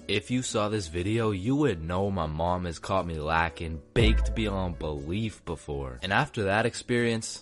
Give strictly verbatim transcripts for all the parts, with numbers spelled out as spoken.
If you saw this video, you would know my mom has caught me lacking, baked beyond belief before. And after that experience,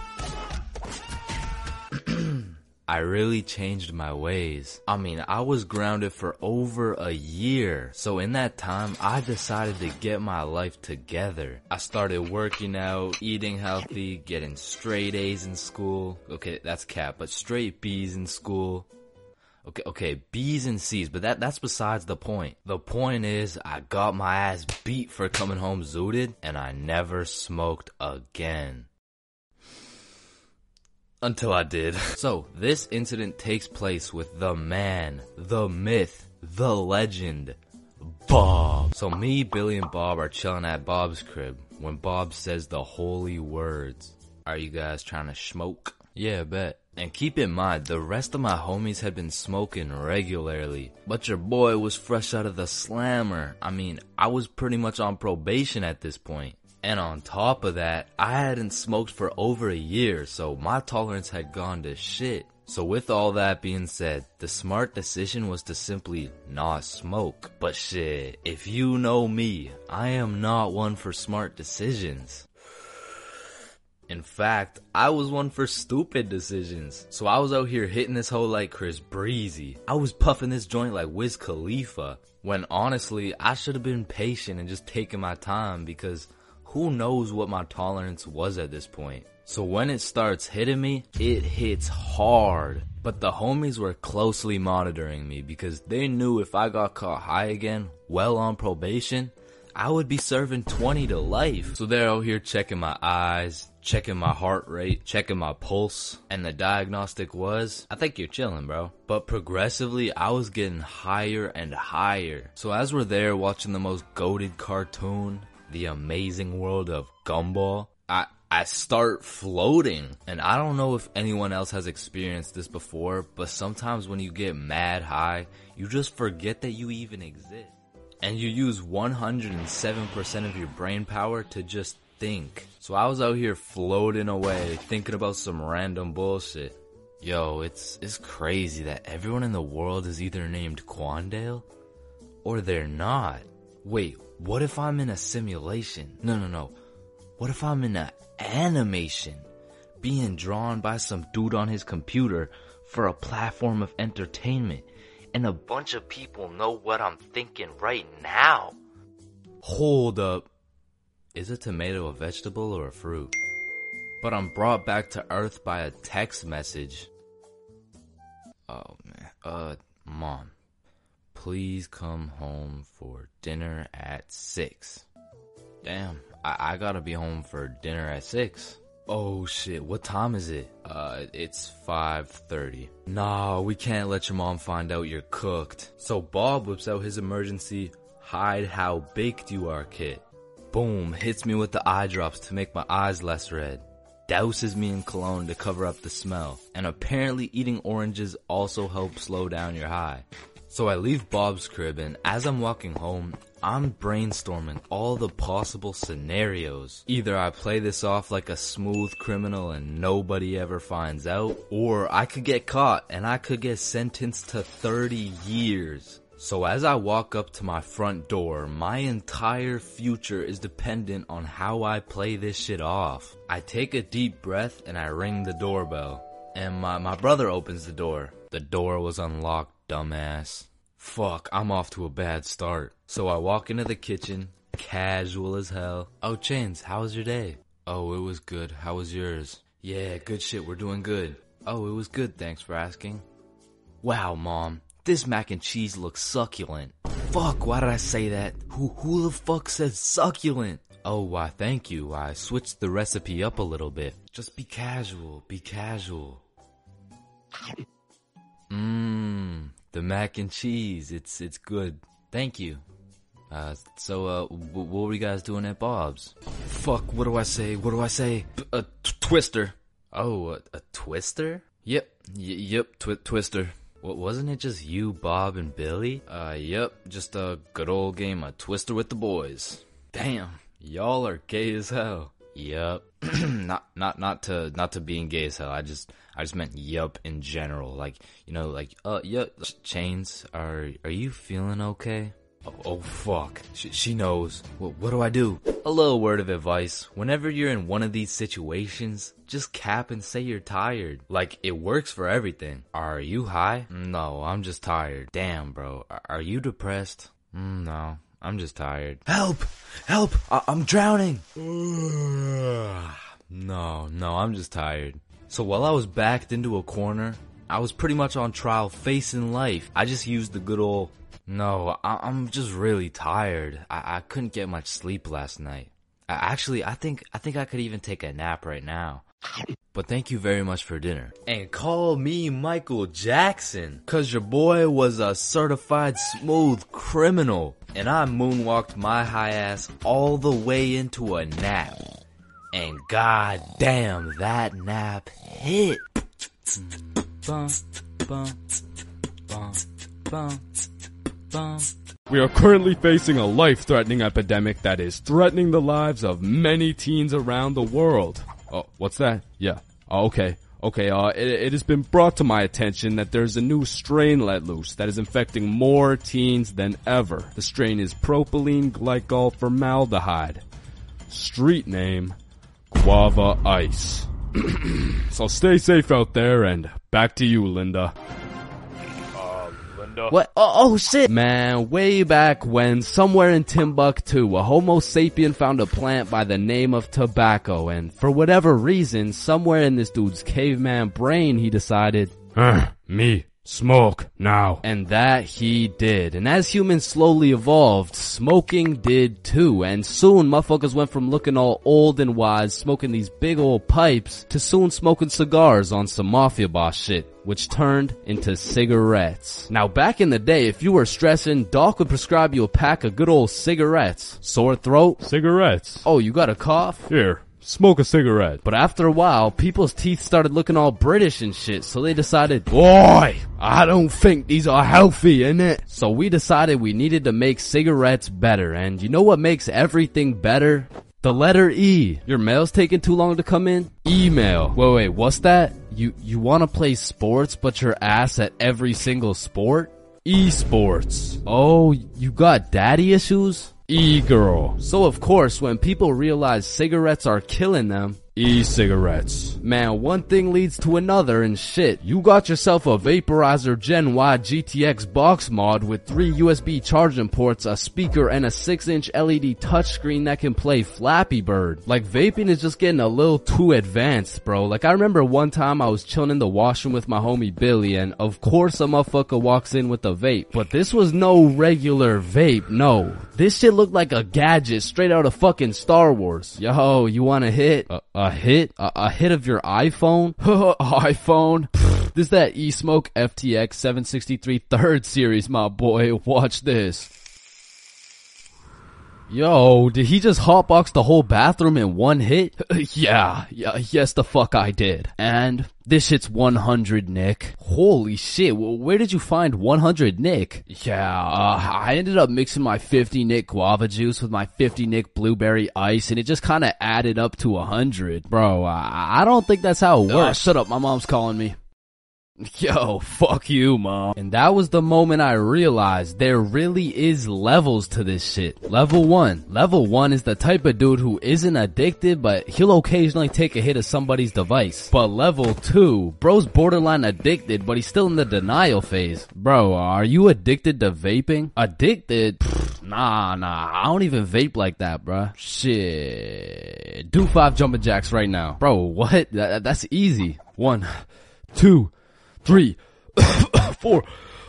I really changed my ways. I mean, I was grounded for over a year. So in that time, I decided to get my life together. I started working out, eating healthy, getting straight A's in school. Okay, that's cap, but straight B's in school. Okay, okay, B's and C's, but that that's besides the point. The point is, I got my ass beat for coming home zooted, and I never smoked again. Until I did. So, this incident takes place with the man, the myth, the legend, Bob. So me, Billy, and Bob are chilling at Bob's crib when Bob says the holy words. Are you guys trying to smoke? Yeah, bet. And keep in mind, the rest of my homies had been smoking regularly, but your boy was fresh out of the slammer. I mean, I was pretty much on probation at this point. And on top of that, I hadn't smoked for over a year, so my tolerance had gone to shit. So with all that being said, the smart decision was to simply not smoke. But shit, if you know me, I am not one for smart decisions. In fact, I was one for stupid decisions. So I was out here hitting this hoe like Chris Breezy. I was puffing this joint like Wiz Khalifa. When honestly, I should have been patient and just taken my time, because who knows what my tolerance was at this point. So when it starts hitting me, it hits hard. But the homies were closely monitoring me because they knew if I got caught high again, well on probation, I would be serving twenty to life. So they're out here checking my eyes, checking my heart rate, checking my pulse. And the diagnostic was, I think you're chilling, bro. But progressively, I was getting higher and higher. So as we're there watching the most goated cartoon, The Amazing World of Gumball, I, I start floating. And I don't know if anyone else has experienced this before, but sometimes when you get mad high, you just forget that you even exist. And you use one hundred seven percent of your brain power to just think. So I was out here floating away, thinking about some random bullshit. Yo, it's, it's crazy that everyone in the world is either named Quandale or they're not. Wait, what if I'm in a simulation? No, no, no. What if I'm in an animation being drawn by some dude on his computer for a platform of entertainment, and a bunch of people know what I'm thinking right now? Hold up. Is a tomato a vegetable or a fruit? But I'm brought back to earth by a text message. Oh man. Uh, Mom, please come home for dinner at six. Damn, I, I gotta be home for dinner at six. Oh shit, what time is it? Uh, it's five thirty. Nah, we can't let your mom find out you're cooked. So Bob whips out his emergency hide how baked you are kit. Boom, hits me with the eye drops to make my eyes less red. Douses me in cologne to cover up the smell. And apparently eating oranges also helps slow down your high. So I leave Bob's crib, and as I'm walking home, I'm brainstorming all the possible scenarios. Either I play this off like a smooth criminal and nobody ever finds out, or I could get caught and I could get sentenced to thirty years. So as I walk up to my front door, my entire future is dependent on how I play this shit off. I take a deep breath and I ring the doorbell. And my, my brother opens the door. The door was unlocked, dumbass. Fuck, I'm off to a bad start. So I walk into the kitchen, casual as hell. Oh, Chains, how was your day? Oh, it was good. How was yours? Yeah, good shit, we're doing good. Oh, it was good, thanks for asking. Wow, Mom, this mac and cheese looks succulent. Fuck, why did I say that? Who, who the fuck says succulent? Oh, why, thank you. I switched the recipe up a little bit. Just be casual, be casual. Mmm, the mac and cheese, it's it's good. Thank you. Uh, so, uh, w- what were you guys doing at Bob's? Fuck, what do I say? What do I say? A t- twister. Oh, a, a twister? Yep, y- yep, twi- twister. What, wasn't it just you, Bob, and Billy? Uh, yep, just a good old game of Twister with the boys. Damn, y'all are gay as hell. Yup. not not not to not to being gay as hell. I just I just meant yup in general. Like, you know, like uh yup. Chains, are are you feeling okay? Oh, oh fuck. She, she knows. What, what do I do? A little word of advice. Whenever you're in one of these situations, just cap and say you're tired. Like, it works for everything. Are you high? No, I'm just tired. Damn, bro. Are, are you depressed? Mm, no, I'm just tired. Help! Help! I- I'm drowning! No, no, I'm just tired. So while I was backed into a corner, I was pretty much on trial facing life. I just used the good old, no, I- I'm just really tired. I-, I couldn't get much sleep last night. I- actually, I think I think I could even take a nap right now. But thank you very much for dinner. And call me Michael Jackson, cause your boy was a certified smooth criminal. And I moonwalked my high ass all the way into a nap. And god damn, that nap hit. Bum, bum, bum, bum, bum. We are currently facing a life-threatening epidemic that is threatening the lives of many teens around the world. Oh, what's that? Yeah. Oh, okay. Okay, uh, it, it has been brought to my attention that there's a new strain let loose that is infecting more teens than ever. The strain is propylene glycol formaldehyde. Street name, Guava Ice. So stay safe out there, and back to you, Linda. What? Oh, oh shit! Man, way back when, somewhere in Timbuktu, a Homo sapien found a plant by the name of tobacco, and for whatever reason, somewhere in this dude's caveman brain, he decided, uh, me, smoke, now. And that he did. And as humans slowly evolved, smoking did too. And soon, motherfuckers went from looking all old and wise, smoking these big old pipes, to soon smoking cigars on some mafia boss shit, which turned into cigarettes. Now back in the day, if you were stressing, Doc would prescribe you a pack of good old cigarettes. Sore throat? Cigarettes. Oh, you got a cough? Here, smoke a cigarette. But after a while, people's teeth started looking all British and shit, so they decided, boy, I don't think these are healthy, innit? So we decided we needed to make cigarettes better, and you know what makes everything better? The letter E. Your mail's taking too long to come in? Email. Wait, wait, what's that? You, you wanna play sports, but you're ass at every single sport? Esports. Oh, you got daddy issues? E-girl. So of course, when people realize cigarettes are killing them, e-cigarettes. Man, one thing leads to another and shit. You got yourself a Vaporizer Gen Y G T X box mod with three U S B charging ports, a speaker, and a six inch L E D touchscreen that can play Flappy Bird. Like, vaping is just getting a little too advanced, bro. Like, I remember one time I was chilling in the washroom with my homie Billy, and of course a motherfucker walks in with a vape. But this was no regular vape, no. This shit looked like a gadget straight out of fucking Star Wars. Yo, you want a hit? Uh, A hit? A, a hit of your iPhone? iPhone? Pfft, this is that eSmoke F T X seven sixty-three third series, my boy. Watch this. Yo, did he just hotbox the whole bathroom in one hit? yeah, yeah, yes the fuck I did. And this shit's one hundred, Nick. Holy shit, where did you find one hundred, Nick? Yeah, uh, I ended up mixing my fifty Nick guava juice with my fifty Nick blueberry ice, and it just kinda added up to one hundred. Bro, I, I don't think that's how it works. Uh, shut up, my mom's calling me. Yo, fuck you, mom. And that was the moment I realized there really is levels to this shit. Level one. Level one is the type of dude who isn't addicted, but he'll occasionally take a hit of somebody's device. But level two, bro's borderline addicted, but he's still in the denial phase. Bro, are you addicted to vaping? Addicted? Pfft, nah, nah, I don't even vape like that, bruh. Shit. Do five jumping jacks right now. Bro, what? That, that's easy. One, two, three, four.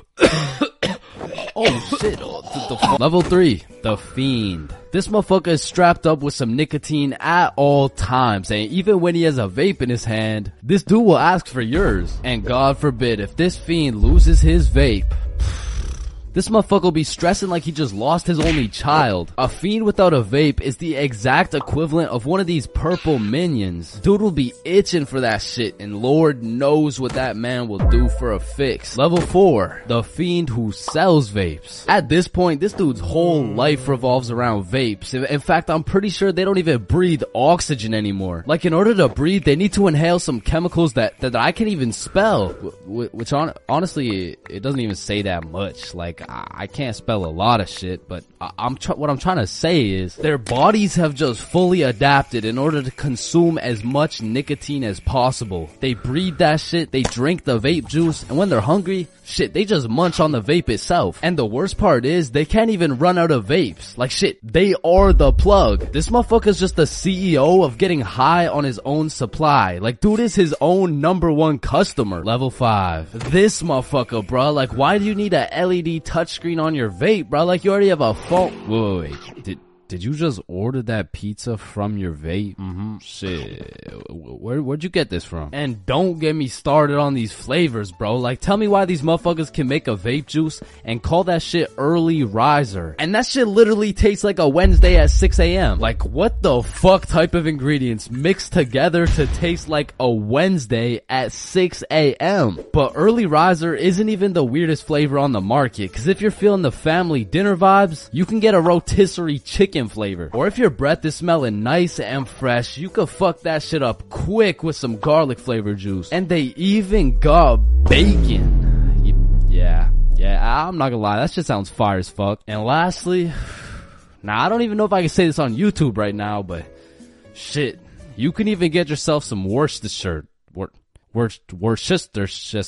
Oh shit. Oh, the, the Level three, the Fiend. This motherfucker is strapped up with some nicotine at all times, and even when he has a vape in his hand, this dude will ask for yours. And God forbid, if this Fiend loses his vape, This motherfucker be stressing like he just lost his only child. A fiend without a vape is the exact equivalent of one of these purple minions. Dude will be itching for that shit, and Lord knows what that man will do for a fix. Level four, the fiend who sells vapes. At this point, this dude's whole life revolves around vapes. In, in fact, I'm pretty sure they don't even breathe oxygen anymore. Like, in order to breathe, they need to inhale some chemicals that, that I can't even spell. Which, on, honestly, it, it doesn't even say that much. Like, I, I can't spell a lot of shit, but I, I'm tr- what I'm trying to say is their bodies have just fully adapted in order to consume as much nicotine as possible. They breathe that shit, they drink the vape juice, and when they're hungry, shit, they just munch on the vape itself. And the worst part is, they can't even run out of vapes. Like shit, they are the plug. This motherfucker's just the C E O of getting high on his own supply. Like, dude is his own number one customer. Level five. This motherfucker, bruh. Like, why do you need a L E D touchscreen on your vape, bruh? Like, you already have a phone. Wait, wait, wait. Did, Did you just order that pizza from your vape? Mm-hmm. Shit. Where, where'd you get this from? And don't get me started on these flavors, bro. Like, tell me why these motherfuckers can make a vape juice and call that shit early riser. And that shit literally tastes like a Wednesday at six a.m. Like, what the fuck type of ingredients mixed together to taste like a Wednesday at six a.m.? But early riser isn't even the weirdest flavor on the market. Cause if you're feeling the family dinner vibes, you can get a rotisserie chicken flavor. Or if your breath is smelling nice and fresh, you could fuck that shit up quick with some garlic flavor juice. And they even got bacon. Yeah, yeah, I'm not gonna lie, that shit sounds fire as fuck. And lastly, now I don't even know if I can say this on YouTube right now, but shit, you can even get yourself some Worcestershire, Wor, Wor, Worcestershire,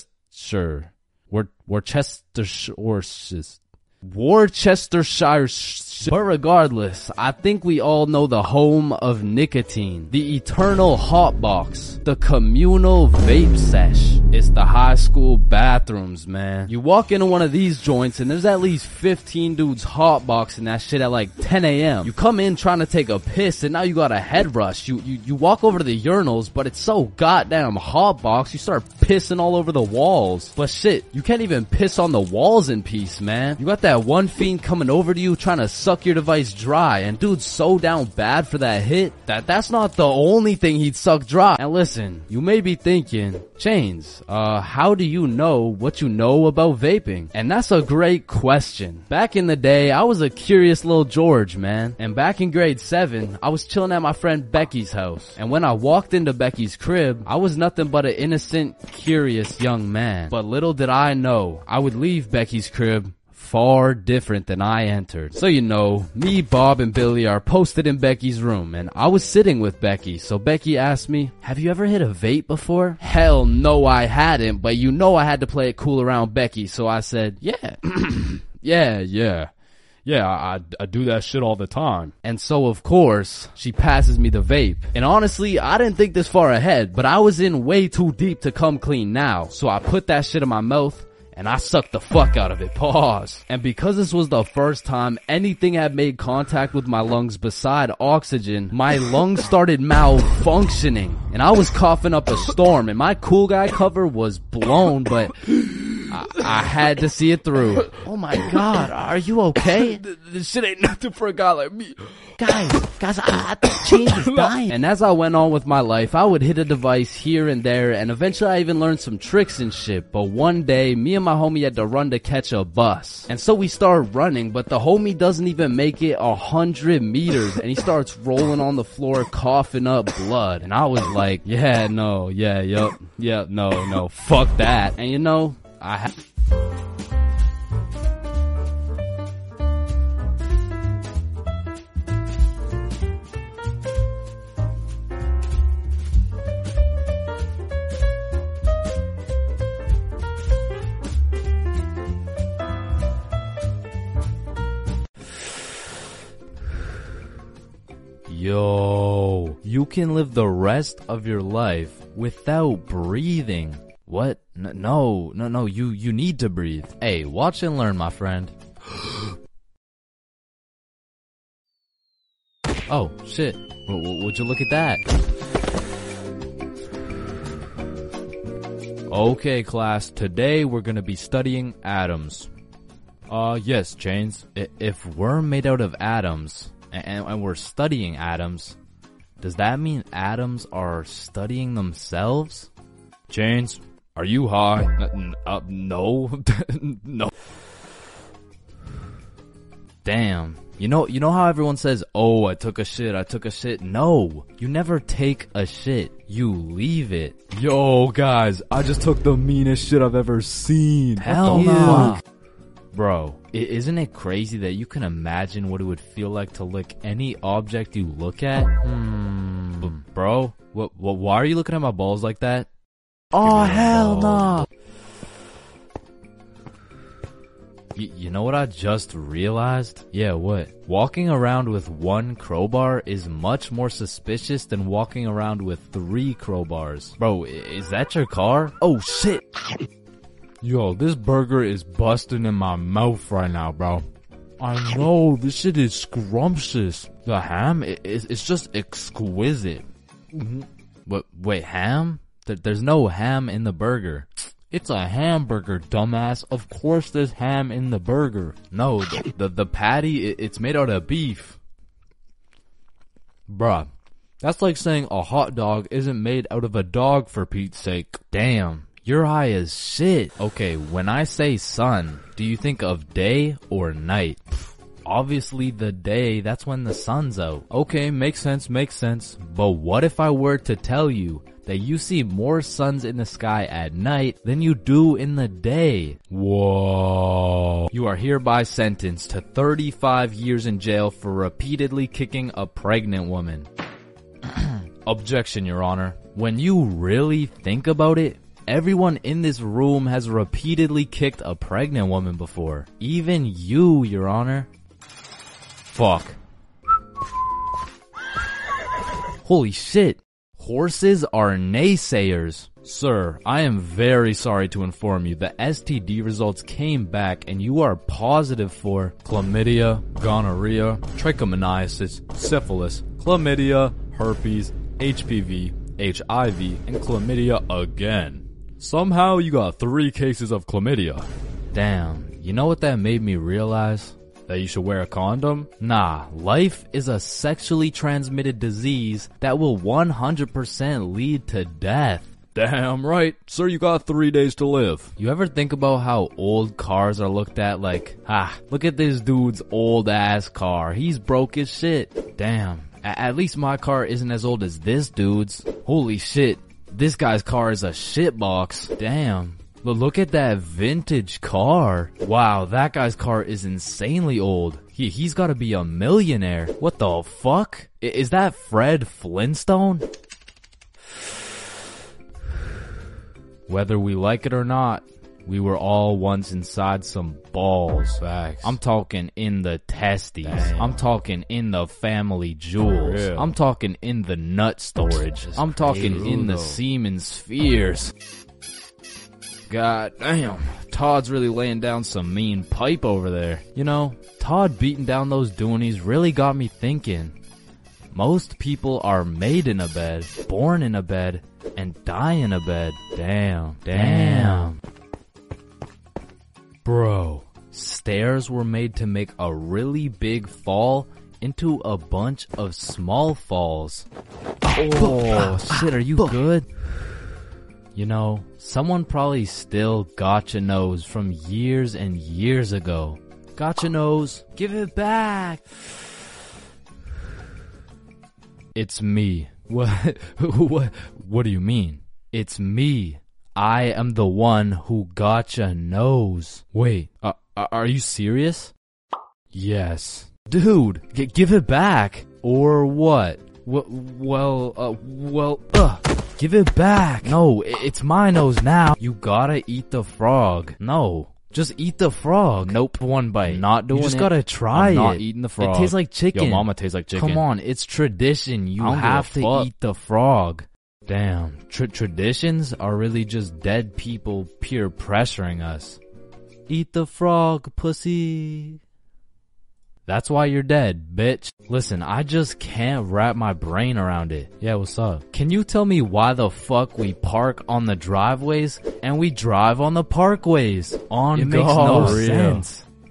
Wor, Worcestershire, Worcestershire, Worcestershire. But regardless, I think we all know the home of nicotine, the eternal hot box, the communal vape sesh. It's the high school bathrooms, man. You walk into one of these joints and there's at least fifteen dudes hotboxing that shit at like ten a.m. You come in trying to take a piss and now you got a head rush. You, you, you walk over to the urinals, but it's so goddamn hotbox, you start pissing all over the walls. But shit, you can't even piss on the walls in peace, man. You got that one fiend coming over to you trying to suck your device dry, and dude's so down bad for that hit that that's not the only thing he'd suck dry. And listen, you may be thinking, Chains, uh, how do you know what you know about vaping? And that's a great question. Back in the day, I was a curious little George, man. And back in grade seven, I was chilling at my friend Becky's house. And when I walked into Becky's crib, I was nothing but an innocent, curious young man. But little did I know, I would leave Becky's crib far different than I entered. So you know, me, Bob, and Billy are posted in Becky's room, and I was sitting with Becky, so Becky asked me, have you ever hit a vape before? Hell no, I hadn't, but you know I had to play it cool around Becky, so I said, yeah. yeah, yeah. Yeah, I, I do that shit all the time. And so, of course, she passes me the vape. And honestly, I didn't think this far ahead, but I was in way too deep to come clean now, so I put that shit in my mouth, and I sucked the fuck out of it. Pause. And because this was the first time anything had made contact with my lungs beside oxygen, my lungs started malfunctioning. And I was coughing up a storm, and my cool guy cover was blown, but I, I had to see it through. Oh my god, are you okay? This shit ain't nothing for a guy like me. Guys, guys, I, I think Chains is dying. And as I went on with my life, I would hit a device here and there, and eventually I even learned some tricks and shit. But one day, me and my homie had to run to catch a bus. And so we started running, but the homie doesn't even make it a hundred meters, and he starts rolling on the floor, coughing up blood. And I was like, yeah, no, yeah, yup, yeah, no, no, fuck that. And you know, I ha- Yo, you can live the rest of your life without breathing. What? N- no, no, no, you, you need to breathe. Hey, watch and learn, my friend. Oh, shit. W- w- would you look at that? Okay, class, today we're gonna be studying atoms. Uh, yes, Chains. I- if we're made out of atoms, and, and we're studying atoms, does that mean atoms are studying themselves? Chains, are you high? N- uh, no. No. Damn. You know, you know how everyone says, oh, I took a shit, I took a shit? No. You never take a shit. You leave it. Yo, guys, I just took the meanest shit I've ever seen. Hell no. Bro, i- isn't it crazy that you can imagine what it would feel like to lick any object you look at? Hmm. B- bro, what, what, why are you looking at my balls like that? Oh, hell no. Y- you know what I just realized? Yeah, what? Walking around with one crowbar is much more suspicious than walking around with three crowbars. Bro, i- is that your car? Oh shit! Yo, this burger is busting in my mouth right now, bro. I know, this shit is scrumptious. The ham, i- is it's just exquisite. Mm-hmm. But wait, ham? Th- there's no ham in the burger. It's a hamburger, dumbass. Of course there's ham in the burger. No, the, the, the patty, it, it's made out of beef. Bruh, that's like saying a hot dog isn't made out of a dog, for Pete's sake. Damn, you're high as shit. Okay, when I say sun, do you think of day or night? Obviously the day, that's when the sun's out. Okay, makes sense, makes sense. But what if I were to tell you that you see more suns in the sky at night than you do in the day? Whoa. You are hereby sentenced to thirty-five years in jail for repeatedly kicking a pregnant woman. Objection, Your Honor. When you really think about it, everyone in this room has repeatedly kicked a pregnant woman before. Even you, Your Honor. Fuck. Holy shit. Horses are naysayers. Sir, I am very sorry to inform you the S T D results came back and you are positive for chlamydia, gonorrhea, trichomoniasis, syphilis, chlamydia, herpes, H P V, H I V, and chlamydia again. Somehow you got three cases of chlamydia. Damn, you know what that made me realize? That you should wear a condom? Nah, life is a sexually transmitted disease that will one hundred percent lead to death. Damn right, sir, you got three days to live. You ever think about how old cars are looked at like, ah, look at this dude's old ass car, he's broke as shit. Damn, a- at least my car isn't as old as this dude's. Holy shit, this guy's car is a shitbox. Damn. But look at that vintage car. Wow, that guy's car is insanely old. He, he's gotta be a millionaire. What the fuck? I, is that Fred Flintstone? Whether we like it or not, we were all once inside some balls. Facts. I'm talking in the testes. Damn. I'm talking in the family jewels. I'm talking in the nut storage. I'm talking in the semen spheres. God damn, Todd's really laying down some mean pipe over there. You know, Todd beating down those doonies really got me thinking. Most people are made in a bed, born in a bed, and die in a bed. Damn, damn. Bro, stairs were made to make a really big fall into a bunch of small falls. Oh, shit, are you good? You know, someone probably still gotcha knows from years and years ago. Gotcha knows, give it back. It's me. What? What? What do you mean? It's me. I am the one who gotcha knows. Wait, uh, are you serious? Yes. Dude, g- give it back. Or what? W- well, uh, well, ugh. Give it back. No, it's my nose now. You gotta eat the frog. No, just eat the frog. Nope, one bite. Not doing it. You just it. gotta try I'm it. Not eating the frog. It tastes like chicken. Yo, mama tastes like chicken. Come on, it's tradition. You have to fuck. Eat the frog. Damn, Tr- traditions are really just dead people peer pressuring us. Eat the frog, pussy. That's why you're dead, bitch. Listen, I just can't wrap my brain around it. Yeah, what's up? Can you tell me why the fuck we park on the driveways and we drive on the parkways? On it makes no sense.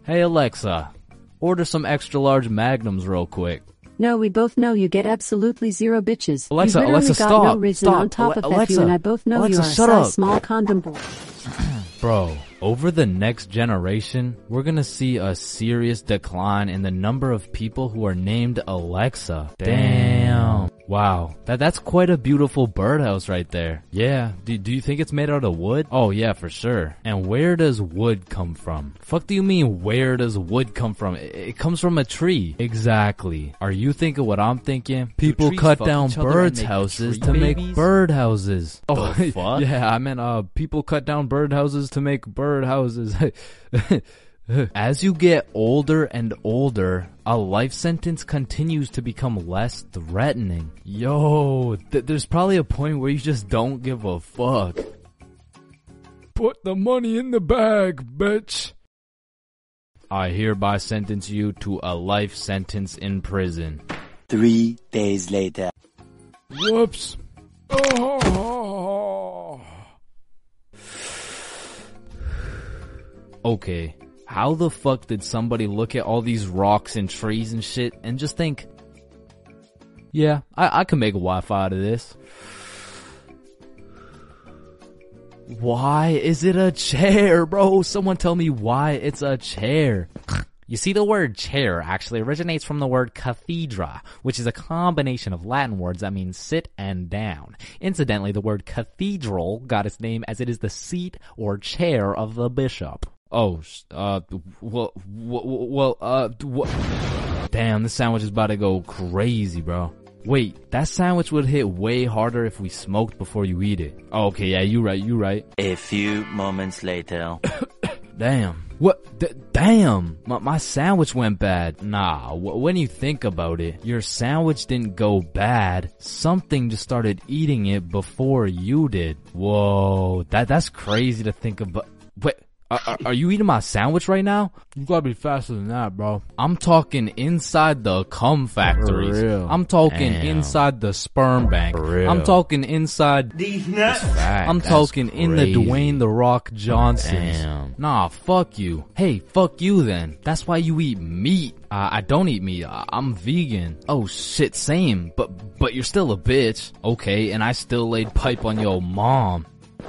Hey Alexa, order some extra large magnums real quick. No, we both know you get absolutely zero bitches. Alexa, you literally Alexa, got stop, no reason stop. on top Ale- of Alexa, F you, and I both know Alexa, you are a shut size up. small condom boy. Bro, over the next generation, we're gonna see a serious decline in the number of people who are named Alexa. Damn. Wow, that that's quite a beautiful birdhouse right there. Yeah, do, do you think it's made out of wood? Oh yeah, for sure. And where does wood come from? Fuck do you mean where does wood come from? It, it comes from a tree. Exactly. Are you thinking what I'm thinking? People trees cut fuck down each other birds' and make houses tree to babies? make bird houses. Oh, The fuck? yeah, I meant uh, people cut down bird houses to make bird houses. As you get older and older, a life sentence continues to become less threatening. Yo, th- there's probably a point where you just don't give a fuck. Put the money in the bag, bitch. I hereby sentence you to a life sentence in prison. Three days later. Whoops. Oh. Okay, how the fuck did somebody look at all these rocks and trees and shit and just think, yeah, I, I can make a Wi-Fi out of this. Why is it a chair, bro? Someone tell me why it's a chair. You see, the word chair actually originates from the word cathedra, which is a combination of Latin words that mean sit and down. Incidentally, the word cathedral got its name as it is the seat or chair of the bishop. Oh, uh, well, well, uh, what? Damn, this sandwich is about to go crazy, bro. Wait, that sandwich would hit way harder if we smoked before you eat it. Oh, okay, yeah, you right, you right. A few moments later. Damn. What? D- damn. My, my sandwich went bad. Nah, w- when you think about it, your sandwich didn't go bad. Something just started eating it before you did. Whoa, that that's crazy to think about. Wait. Are, are you eating my sandwich right now? You gotta be faster than that, bro. I'm talking inside the cum factories. For real. I'm talking Damn. inside the sperm bank. For real. I'm talking inside. These nuts. Fact, I'm that's talking in the crazy. Dwayne the Rock Johnsons. Damn. Nah, fuck you. Hey, fuck you then. That's why you eat meat. Uh, I don't eat meat. I- I'm vegan. Oh shit, same. But but you're still a bitch. Okay, and I still laid pipe on your mom.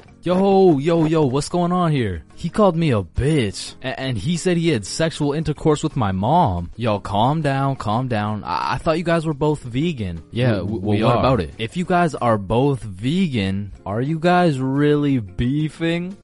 Yo, yo, yo, what's going on here? He called me a bitch, a- and he said he had sexual intercourse with my mom. Yo, calm down, calm down. I, I thought you guys were both vegan. Yeah, W- we, well, what are. about it? If you guys are both vegan, are you guys really beefing?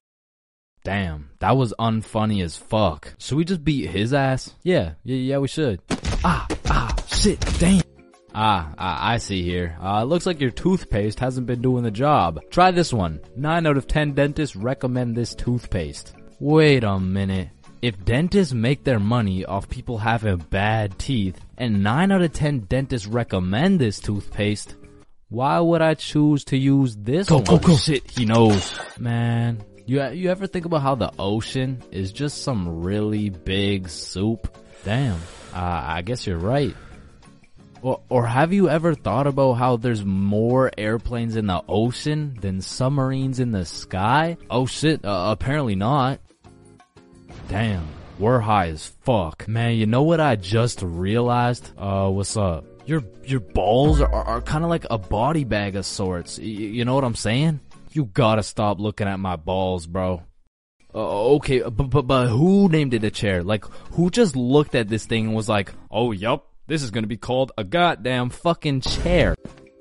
Damn, that was unfunny as fuck. Should we just beat his ass? Yeah, yeah, yeah, we should. Ah, ah, shit, damn. Ah, I, I see here. Uh, looks like your toothpaste hasn't been doing the job. Try this one. nine out of ten dentists recommend this toothpaste. Wait a minute. If dentists make their money off people having bad teeth, and nine out of ten dentists recommend this toothpaste, why would I choose to use this Go, one? go, go. Shit, he knows. Man, you, you ever think about how the ocean is just some really big soup? Damn, uh, I guess you're right. Or, or have you ever thought about how there's more airplanes in the ocean than submarines in the sky? Oh shit, uh, apparently not. Damn, we're high as fuck. Man, you know what I just realized? Uh, what's up? Your, your balls are, are, are kinda like a body bag of sorts. Y- you know what I'm saying? You gotta stop looking at my balls, bro. Uh, okay, but, but, but who named it a chair? Like, who just looked at this thing and was like, oh yup, this is gonna be called a goddamn fucking chair.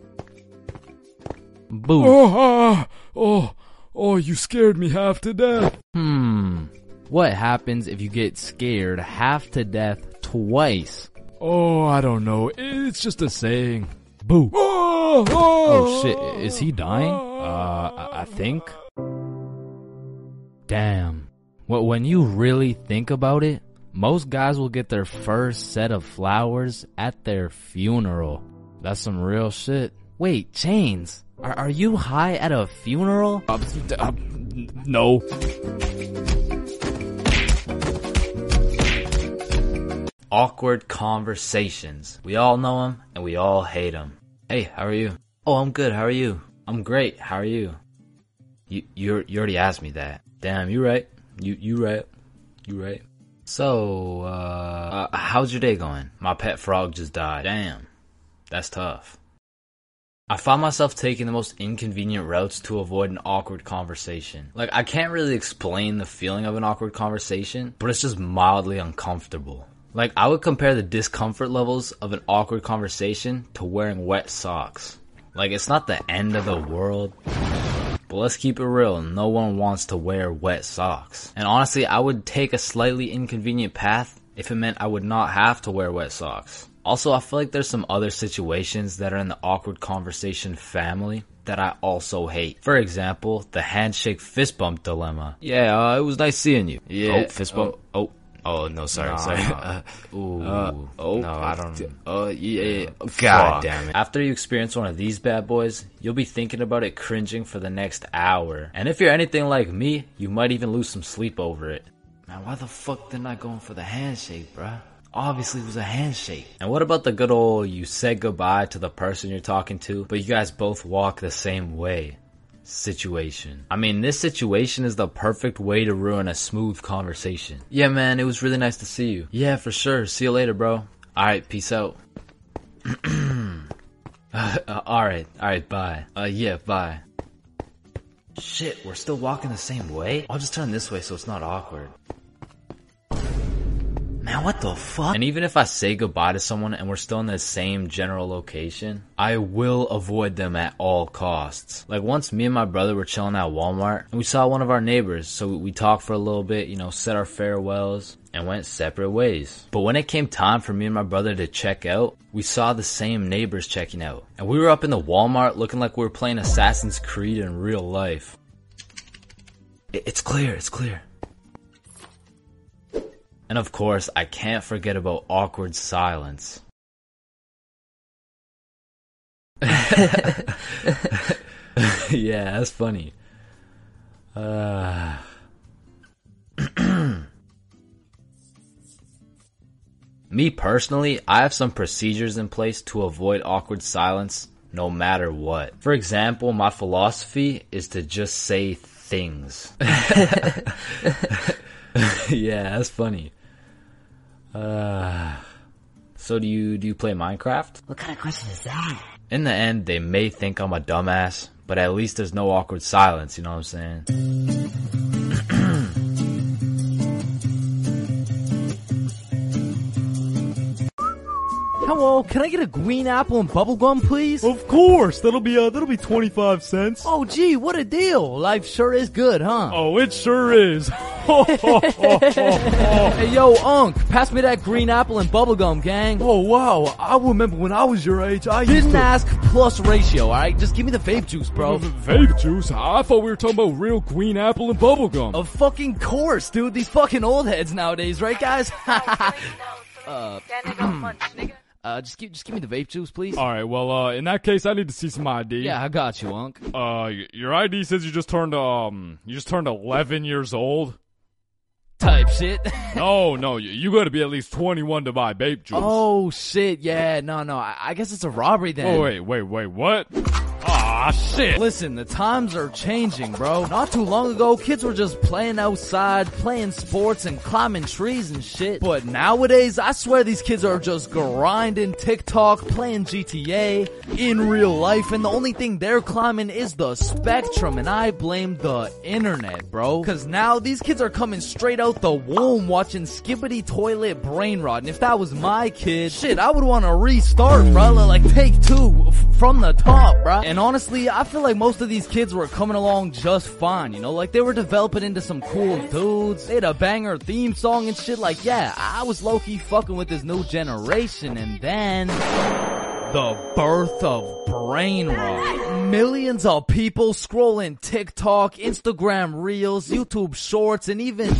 Boo. Oh, oh, oh, you scared me half to death. Hmm. What happens if you get scared half to death twice? Oh, I don't know. It's just a saying. Boo. Oh, Oh shit, is he dying? Uh, I, I think. Damn. Well, when you really think about it, most guys will get their first set of flowers at their funeral. That's some real shit. Wait, Chains, are, are you high at a funeral? Uh, uh, no. Awkward conversations. We all know them and we all hate them. Hey, how are you? Oh, I'm good. How are you? I'm great. How are you? You you you already asked me that. Damn, you right. You you right. You right. So, uh, uh, how's your day going? My pet frog just died. Damn. That's tough. I find myself taking the most inconvenient routes to avoid an awkward conversation. Like, I can't really explain the feeling of an awkward conversation, but it's just mildly uncomfortable. Like, I would compare the discomfort levels of an awkward conversation to wearing wet socks. Like, it's not the end of the world, but let's keep it real, no one wants to wear wet socks. And honestly, I would take a slightly inconvenient path if it meant I would not have to wear wet socks. Also, I feel like there's some other situations that are in the awkward conversation family that I also hate. For example, the handshake fist bump dilemma. Yeah, uh, it was nice seeing you. Yeah. Oh, fist bump. Oh, oh. Oh, no, sorry, Nah. sorry. Uh, Ooh. uh, oh. no, I don't. Uh, yeah. God Fuck. damn it. After you experience one of these bad boys, you'll be thinking about it cringing for the next hour. And if you're anything like me, you might even lose some sleep over it. Man, why the fuck didn't I go in for the handshake, bruh? Obviously it was a handshake. And what about the good old you said goodbye to the person you're talking to, but you guys both walk the same way situation? I mean, this situation is the perfect way to ruin a smooth conversation. Yeah, man, it was really nice to see you. Yeah, for sure. See you later, bro. Alright, peace out. uh, alright, alright, bye. Uh, yeah, bye. Shit, we're still walking the same way? I'll just turn this way so it's not awkward. Man, what the fuck? And even if I say goodbye to someone and we're still in the same general location, I will avoid them at all costs. Like once me and my brother were chilling at Walmart and we saw one of our neighbors, so we talked for a little bit, you know, said our farewells and went separate ways. But when it came time for me and my brother to check out, we saw the same neighbors checking out. And we were up in the Walmart looking like we were playing Assassin's Creed in real life. It's clear, it's clear. And of course, I can't forget about awkward silence. Yeah, that's funny. Uh... Me personally, I have some procedures in place to avoid awkward silence no matter what. For example, my philosophy is to just say things. Yeah, that's funny. Uh, so do you do you play Minecraft? What kind of question is that? In the end, they may think I'm a dumbass, but at least there's no awkward silence, you know what I'm saying? Hello, can I get a green apple and bubblegum, please? Of course, that'll be uh, that'll be twenty-five cents. Oh, gee, what a deal. Life sure is good, huh? Oh, it sure is. Hey, yo, Unc, pass me that green apple and bubblegum, gang. Oh, wow. I remember when I was your age, I used Didn't to... ask plus ratio, alright? Just give me the vape juice, bro. Vape juice? I thought we were talking about real green apple and bubblegum. Of fucking course, dude. These fucking old heads nowadays, right, guys? uh, uh, just give, just give me the vape juice, please. Alright, well, uh, in that case, I need to see some I D. Yeah, I got you, Unc. Uh, y- your I D says you just turned, um, you just turned eleven years old. Type shit. No, no, you, you gotta be at least twenty-one to buy vape juice. Oh, shit, yeah, no, no, I, I guess it's a robbery then. Oh, wait, wait, wait, what? Ah, shit. Listen, the times are changing, bro. Not too long ago, kids were just playing outside, playing sports and climbing trees and shit. But nowadays, I swear these kids are just grinding TikTok, playing G T A in real life, and the only thing they're climbing is the spectrum, and I blame the internet, bro. Cause now these kids are coming straight out the womb watching Skibbity Toilet Brain Rot, and if that was my kid, shit, I would want to restart, bro. Like, take two f- from the top, bro. And honestly, I feel like most of these kids were coming along just fine, you know? Like, they were developing into some cool dudes. They had a banger theme song and shit. Like, yeah, I was low-key fucking with this new generation, and then the birth of brain rot. Millions of people scrolling TikTok, Instagram Reels, YouTube Shorts, and even...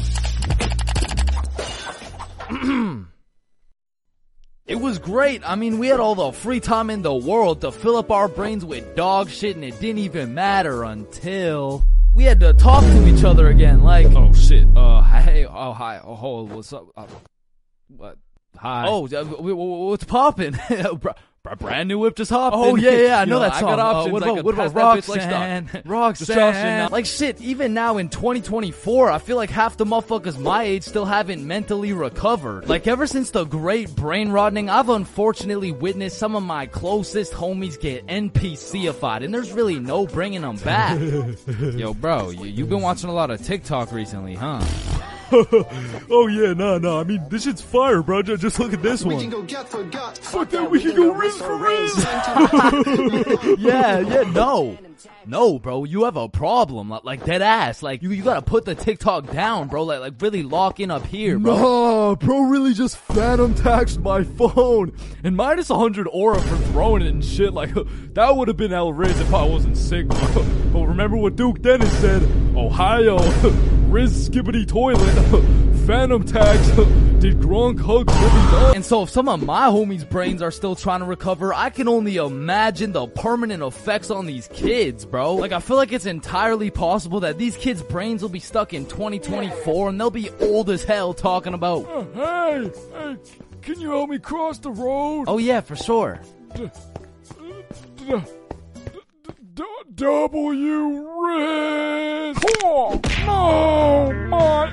It was great. I mean, we had all the free time in the world to fill up our brains with dog shit, and it didn't even matter until we had to talk to each other again. Like, Oh, shit. Uh, hey, oh, hi. Oh, hold, what's up? Uh, what? Hi. oh, uh, w- w- what's poppin'? bro, a brand new whip just hopped Oh in. yeah, yeah, I You know that I song. got options. Uh, what I about could what pass about that bitch like Roxanne? stock. Roxanne. Roxanne. Like shit, even now in twenty twenty-four, I feel like half the motherfuckers my age still haven't mentally recovered. Like ever since the great brain rotting, I've unfortunately witnessed some of my closest homies get N P C-ified, and there's really no bringing them back. Yo, bro, you, you've been watching a lot of TikTok recently, huh? Oh yeah, nah, nah. I mean, this shit's fire, bro. Just, just look at this one. We can go gut for gut. Fuck that, we can go wrist for wrist. Yeah, yeah, no. No, bro, you have a problem. Like, like dead ass. Like, you, you gotta put the TikTok down, bro. Like, like really lock in up here, bro. Nah, bro really just phantom taxed my phone. And minus one hundred aura for throwing it and shit. Like, that would have been El Riz if I wasn't sick, bro. But remember what Duke Dennis said? Ohio, Riz skibbity toilet, phantom tax, did Gronk hug Libby up? And so if some of my homies' brains are still trying to recover, I can only imagine the permanent effects on these kids, bro. Like, I feel like it's entirely possible that these kids' brains will be stuck in twenty twenty-four and they'll be old as hell talking about, Uh, hey, hey, can you help me cross the road? oh yeah, for sure. D- d- d- W Riz. Oh, no, my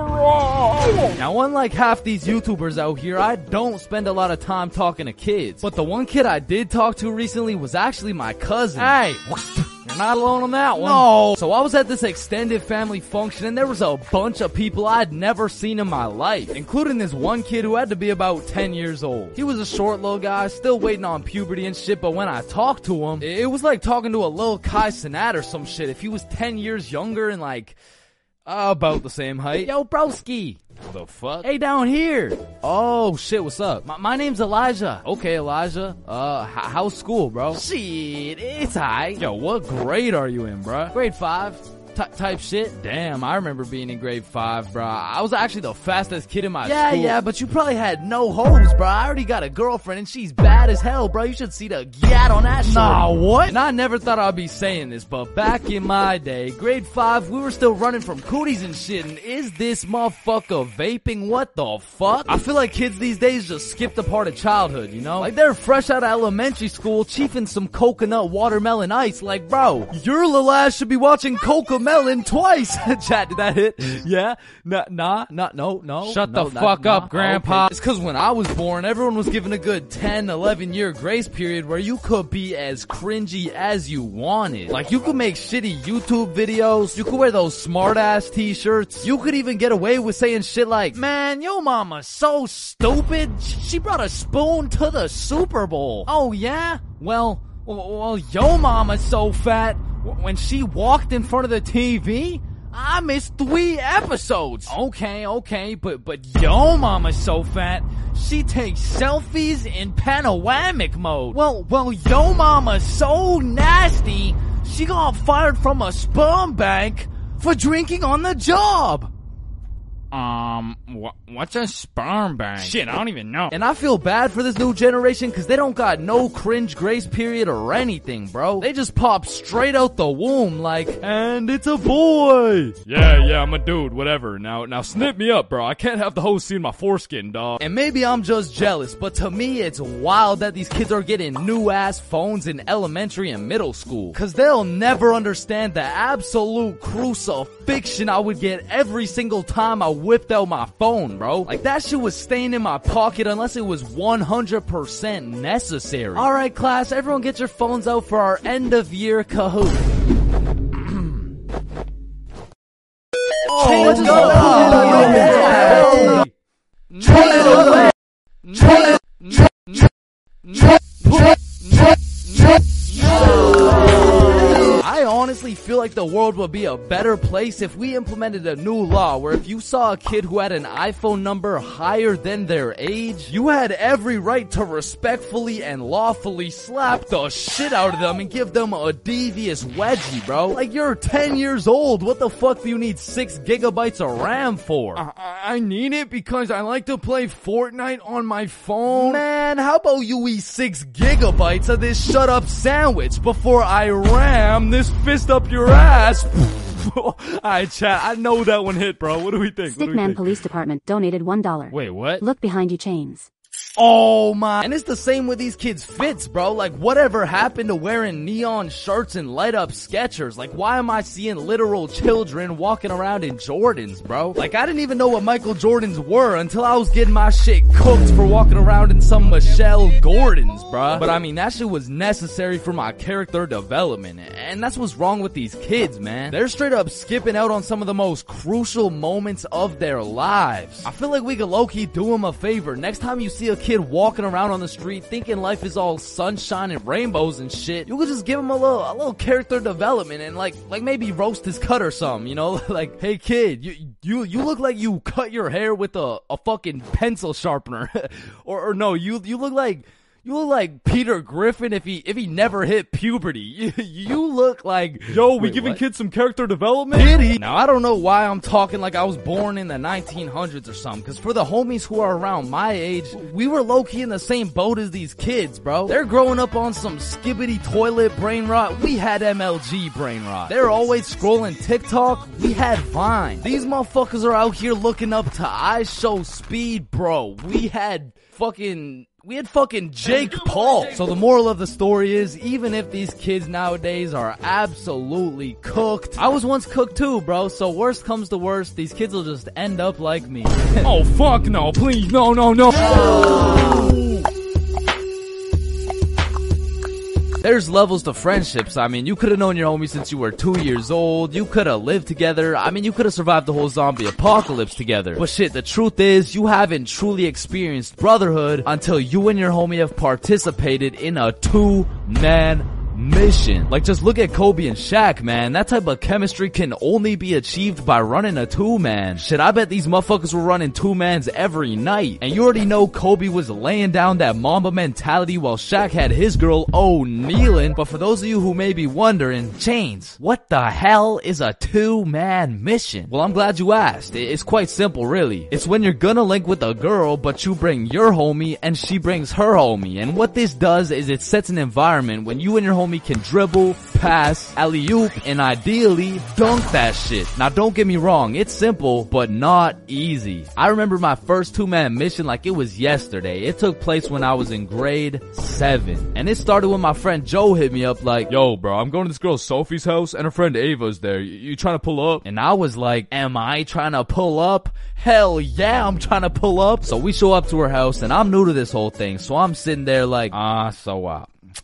aura. Now, unlike half these YouTubers out here, I don't spend a lot of time talking to kids. But the one kid I did talk to recently was actually my cousin. Hey, you're not alone on that one. No. So I was at this extended family function and there was a bunch of people I'd never seen in my life, including this one kid who had to be about ten years old. He was a short little guy, still waiting on puberty and shit, but when I talked to him, it was like talking to a little Kai Cenat or some shit. If he was ten years younger and like, uh, about the same height. Yo, broski. What the fuck? Hey, down here. Oh, shit, what's up? My, my name's Elijah. Okay, Elijah. Uh, h- how's school, bro? Shit, it's alright. Yo, what grade are you in, bro? Grade five. T- type shit. Damn, I remember being in grade five, bro. I was actually the fastest kid in my Yeah, school. yeah, but you probably had no hoes, bro. I already got a girlfriend and she's bad as hell, bro. You should see the gat on that shit. Nah, what? And I never thought I'd be saying this, but back in my day, grade five, we were still running from cooties and shit, and is this motherfucker vaping? What the fuck? I feel like kids these days just skipped a part of childhood, you know? Like they're fresh out of elementary school, chiefing some coconut watermelon ice, like bro, your little ass should be watching Cocomelon twice. Chat, did that hit? Yeah? Nah, nah, nah, no, no. Shut no, the not- fuck up, nah. Grandpa. Okay. It's cause when I was born, everyone was given a good ten, eleven year grace period where you could be as cringy as you wanted. Like you could make shitty YouTube videos, you could wear those smart ass t-shirts, you could even get away with saying shit like, man, yo mama's so stupid, she brought a spoon to the Super Bowl. Oh yeah? Well, well, well yo mama's so fat, when she walked in front of the T V, I missed three episodes. Okay, okay, but but yo mama's so fat, she takes selfies in panoramic mode. Well, well, yo mama's so nasty, she got fired from a sperm bank for drinking on the job. Um, wh- what's a sperm bank? Shit, I don't even know. And I feel bad for this new generation because they don't got no cringe grace period or anything, bro. They just pop straight out the womb like, and it's a boy. Yeah, yeah, I'm a dude, whatever. Now, now snip me up, bro. I can't have the hoes seeing my foreskin, dog. And maybe I'm just jealous, but to me it's wild that these kids are getting new ass phones in elementary and middle school. Cause they'll never understand the absolute crucifixion I would get every single time I whipped out my phone, bro. Like that shit was staying in my pocket unless it was one hundred percent necessary. Alright class, everyone get your phones out for our end of year Kahoot. Oh, let's go! I honestly feel like the world would be a better place if we implemented a new law where if you saw a kid who had an iPhone number higher than their age, you had every right to respectfully and lawfully slap the shit out of them and give them a devious wedgie, bro. Like you're ten years old, what the fuck do you need six gigabytes of RAM for? I, I need it because I like to play Fortnite on my phone. Man, how about you eat six gigabytes of this shut up sandwich before I ram this fist up your ass? Alright, chat, I know that one hit, bro. What do we think? What do we Stickman think? Police Department donated one dollar. Wait, what? Look behind you, chains. Oh my. And it's the same with these kids' fits, bro. Like, whatever happened to wearing neon shirts and light up Skechers? Like, why am I seeing literal children walking around in Jordans, bro? Like, I didn't even know what Michael Jordans were until I was getting my shit cooked for walking around in some Michelle Gordons, bro. But I mean, that shit was necessary for my character development. And that's what's wrong with these kids, man. They're straight up skipping out on some of the most crucial moments of their lives. I feel like we could low-key do them a favor. Next time you see a kid walking around on the street thinking life is all sunshine and rainbows and shit, you could just give him a little a little character development and like like maybe roast his cut or something, you know? Like, hey kid, you you you look like you cut your hair with a, a fucking pencil sharpener. or or no, you you look like You look like Peter Griffin if he if he never hit puberty. You, you look like... Yo, we Wait, giving what? kids some character development? Did he? Now, I don't know why I'm talking like I was born in the nineteen hundreds or something, because for the homies who are around my age, we were low-key in the same boat as these kids, bro. They're growing up on some skibbity toilet brain rot. We had M L G brain rot. They're always scrolling TikTok. We had Vine. These motherfuckers are out here looking up to I Show Speed, bro. We had fucking... We had fucking Jake Paul. So the moral of the story is, even if these kids nowadays are absolutely cooked, I was once cooked too, bro. So worst comes to worst, these kids will just end up like me. Oh, fuck no, please, no, no, no. There's levels to friendships. I mean, you could have known your homie since you were two years old. You could have lived together. I mean, you could have survived the whole zombie apocalypse together. But shit, the truth is, you haven't truly experienced brotherhood until you and your homie have participated in a two-man mission. Like, just look at Kobe and Shaq, man. That type of chemistry can only be achieved by running a two-man. Shit, I bet these motherfuckers were running two-mans every night. And you already know Kobe was laying down that Mamba mentality while Shaq had his girl, oh, kneeling. But for those of you who may be wondering, Chains, what the hell is a two-man mission? Well, I'm glad you asked. It's quite simple, really. It's when you're gonna link with a girl, but you bring your homie and she brings her homie. And what this does is it sets an environment when you and your homie can dribble, pass, alley-oop, and ideally dunk that shit. Now don't get me wrong, it's simple, but not easy. I remember my first two-man mission like it was yesterday. It took place when I was in grade seven. And it started when my friend Joe hit me up like, Yo, bro, I'm going to this girl Sophie's house and her friend Ava's there. You, you trying to pull up? and I was like, am I trying to pull up? Hell yeah, I'm trying to pull up. So we show up to her house and I'm new to this whole thing. So I'm sitting there like, Ah, uh, so, uh,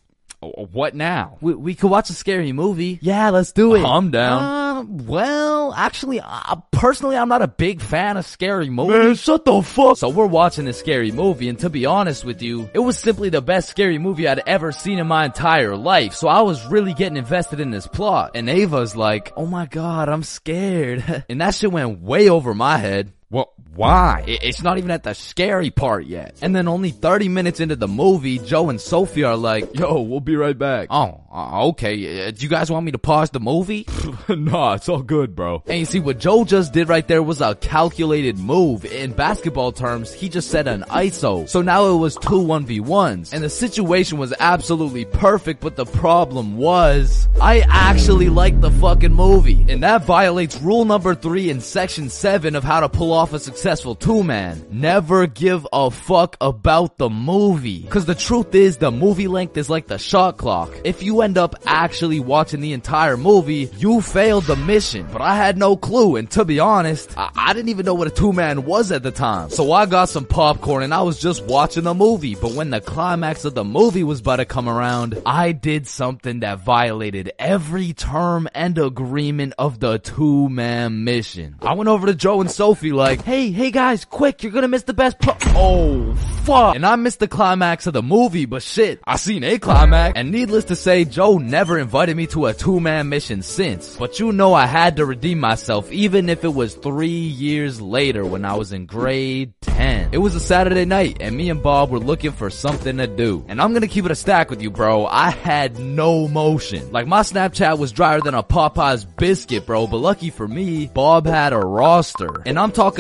what now? We, we could watch a scary movie. Yeah, let's do it. I'm down. Uh, well, actually, uh, personally, I'm not a big fan of scary movies. Man, shut the fuck. So we're watching a scary movie, and to be honest with you, it was simply the best scary movie I'd ever seen in my entire life. So I was really getting invested in this plot. And Ava's like, oh my god, I'm scared. And that shit went way over my head. What? Why? It's not even at the scary part yet. And then only thirty minutes into the movie, Joe and Sophie are like, Yo, we'll be right back. oh, uh, okay, uh, do you guys want me to pause the movie? Nah, it's all good, bro. And you see, what Joe just did right there was a calculated move. In basketball terms, he just set an I S O. So now it was two one v ones. And the situation was absolutely perfect, but the problem was, I actually liked the fucking movie. And that violates rule number three in section seven of how to pull off a successful two-man. Never give a fuck about the movie. Cause the truth is, the movie length is like the shot clock. If you end up actually watching the entire movie, you failed the mission. But I had no clue, and to be honest, I, I didn't even know what a two-man was at the time. So I got some popcorn and I was just watching the movie. But when the climax of the movie was about to come around, I did something that violated every term and agreement of the two-man mission. I went over to Joe and Sophie like, hey, hey guys, quick, you're gonna miss the best part. Oh, fuck. And I missed the climax of the movie, but shit, I seen a climax. And needless to say, Joe never invited me to a two-man mission since. But you know I had to redeem myself, even if it was three years later when I was in grade ten. It was a Saturday night, and me and Bob were looking for something to do. And I'm gonna keep it a stack with you, bro. I had no motion. Like, my Snapchat was drier than a Popeye's biscuit, bro. But lucky for me, Bob had a roster. And I'm talking an all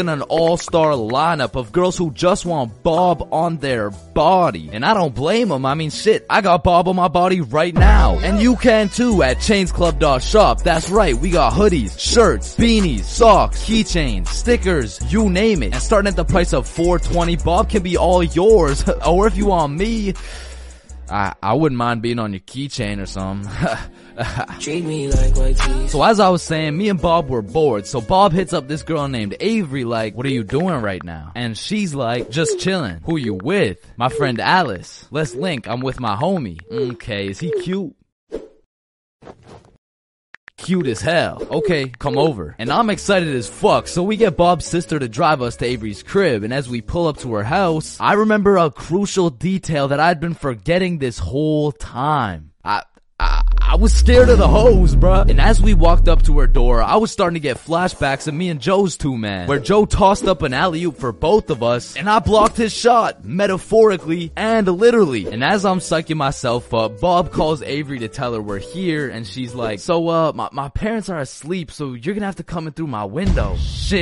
all-star lineup of girls who just want Bob on their body. And I don't blame them. I mean, shit, I got Bob on my body right now. And you can too at chains club dot shop. That's right, we got hoodies, shirts, beanies, socks, keychains, stickers, you name it. And starting at the price of four twenty, Bob can be all yours. Or if you want me, I, I wouldn't mind being on your keychain or something. Treat me like my teeth. So as I was saying, me and Bob were bored. So Bob hits up this girl named Avery like, what are you doing right now? And she's like, just chilling. Who you with? My friend Alice. Let's link. I'm with my homie. Okay, is he cute? Cute as hell. Okay, come over. And I'm excited as fuck, so we get Bob's sister to drive us to Avery's crib, and as we pull up to her house, I remember a crucial detail that I'd been forgetting this whole time. I... I, I was scared of the hoes, bruh. And as we walked up to her door, I was starting to get flashbacks of me and Joe's two-man, where Joe tossed up an alley-oop for both of us, and I blocked his shot, metaphorically and literally. And as I'm psyching myself up, Bob calls Avery to tell her we're here, and she's like, so, uh, my, my parents are asleep, so you're gonna have to come in through my window.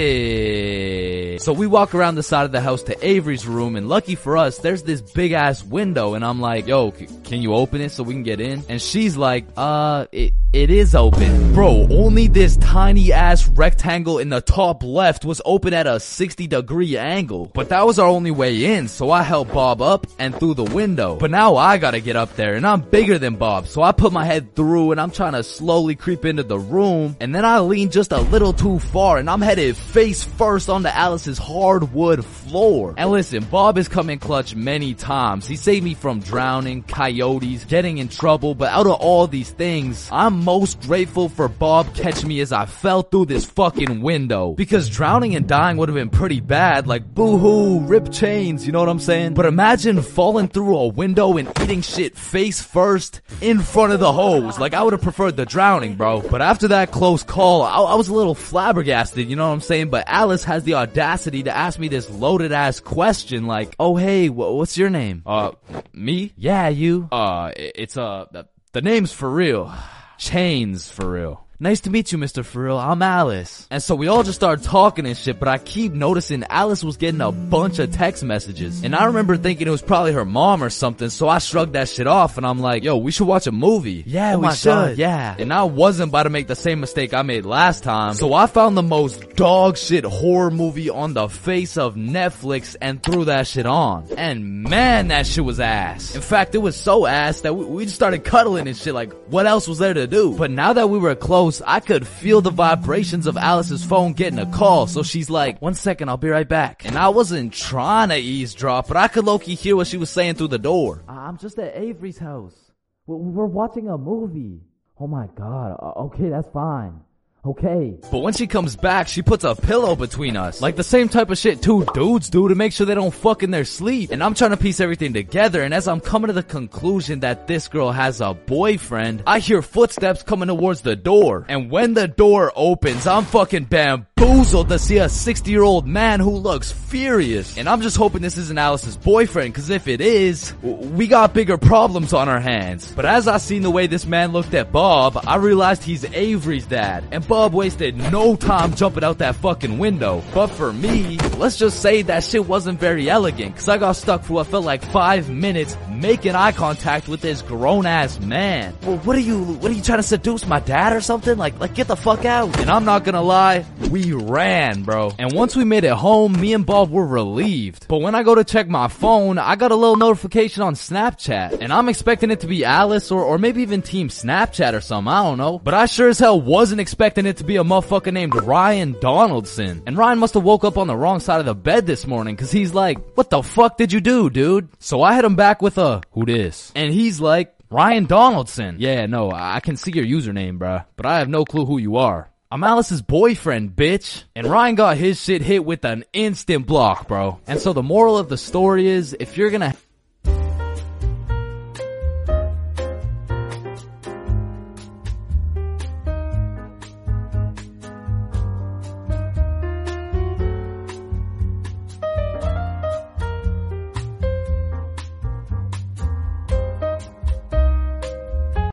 Shit. So we walk around the side of the house to Avery's room, and lucky for us, there's this big-ass window, and I'm like, yo, c- can you open it so we can get in? And she's like, uh, it, it is open. Bro, only this tiny ass rectangle in the top left was open at a sixty degree angle. But that was our only way in, so I helped Bob up and through the window. But now I gotta get up there, and I'm bigger than Bob, so I put my head through and I'm trying to slowly creep into the room, and then I lean just a little too far and I'm headed face first onto Alice's hardwood floor. And listen, Bob has come in clutch many times. He saved me from drowning, coyotes, getting in trouble, but out of all these things, I'm most grateful for Bob catching me as I fell through this fucking window. Because drowning and dying would have been pretty bad, like boo-hoo, rip chains, you know what I'm saying? But imagine falling through a window and eating shit face first in front of the hose. Like, I would have preferred the drowning, bro. But after that close call, I, I was a little flabbergasted, you know what I'm saying? But Alice has the audacity to ask me this loaded ass question like, oh hey, wh- what's your name? Uh, me? Yeah, you. Uh, it's, uh, the, the name's for real. Chains for real. Nice to meet you, Mister Farrell. I'm Alice. And so we all just started talking and shit, but I keep noticing Alice was getting a bunch of text messages. And I remember thinking it was probably her mom or something, so I shrugged that shit off and I'm like, yo, we should watch a movie. Yeah, oh we my should. God. Yeah. And I wasn't about to make the same mistake I made last time. So I found the most dog shit horror movie on the face of Netflix and threw that shit on. And man, that shit was ass. In fact, it was so ass that we, we just started cuddling and shit like, what else was there to do? But now that we were close, I could feel the vibrations of Alice's phone getting a call, so she's like, one second, I'll be right back. And I wasn't trying to eavesdrop, but I could low-key hear what she was saying through the door. I'm just at Avery's house. We're watching a movie. Oh my god, okay, that's fine. Okay. But when she comes back, she puts a pillow between us. Like the same type of shit two dudes do to make sure they don't fuck in their sleep. And I'm trying to piece everything together, and as I'm coming to the conclusion that this girl has a boyfriend, I hear footsteps coming towards the door. And when the door opens, I'm fucking bamboozled to see a sixty year old man who looks furious. And I'm just hoping this isn't Alice's boyfriend, cause if it is, we got bigger problems on our hands. But as I seen the way this man looked at Bob, I realized he's Avery's dad. And Bob wasted no time jumping out that fucking window. But for me, let's just say that shit wasn't very elegant, cause I got stuck for what felt like five minutes making eye contact with this grown ass man. Well, what are you, what are you trying to seduce my dad or something? Like, like get the fuck out. And I'm not gonna lie, we ran, bro. And once we made it home, me and Bob were relieved. But when I go to check my phone, I got a little notification on Snapchat. And I'm expecting it to be Alice or, or maybe even Team Snapchat or something, I don't know. But I sure as hell wasn't expecting it to be a motherfucker named Ryan Donaldson. And Ryan must have woke up on the wrong side of the bed this morning, cause he's like, what the fuck did you do, dude? So I hit him back with a, who dis? And he's like, Ryan Donaldson. Yeah, no, I can see your username, bruh, but I have no clue who you are. I'm Alice's boyfriend, bitch. And Ryan got his shit hit with an instant block, bro. And so the moral of the story is, if you're gonna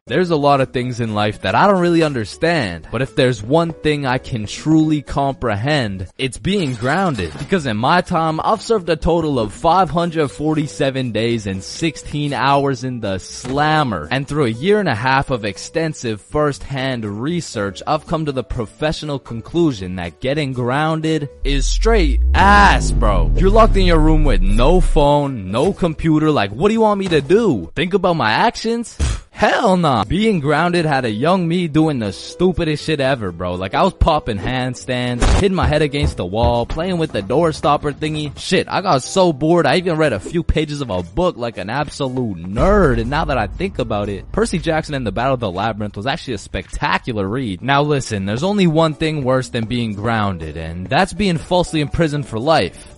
There's a lot of things in life that I don't really understand, but if there's one thing I can truly comprehend, it's being grounded. Because in my time, I've served a total of five hundred forty-seven days and sixteen hours in the slammer. And through a year and a half of extensive first-hand research, I've come to the professional conclusion that getting grounded is straight ass, bro. You're locked in your room with no phone, no computer, like what do you want me to do? Think about my actions? Hell nah. Being grounded had a young me doing the stupidest shit ever, bro. Like I was popping handstands, hitting my head against the wall, playing with the door stopper thingy. Shit, I got so bored I even read a few pages of a book like an absolute nerd. And now that I think about it, Percy Jackson and the Battle of the Labyrinth was actually a spectacular read. Now listen, there's only one thing worse than being grounded, and that's being falsely imprisoned for life.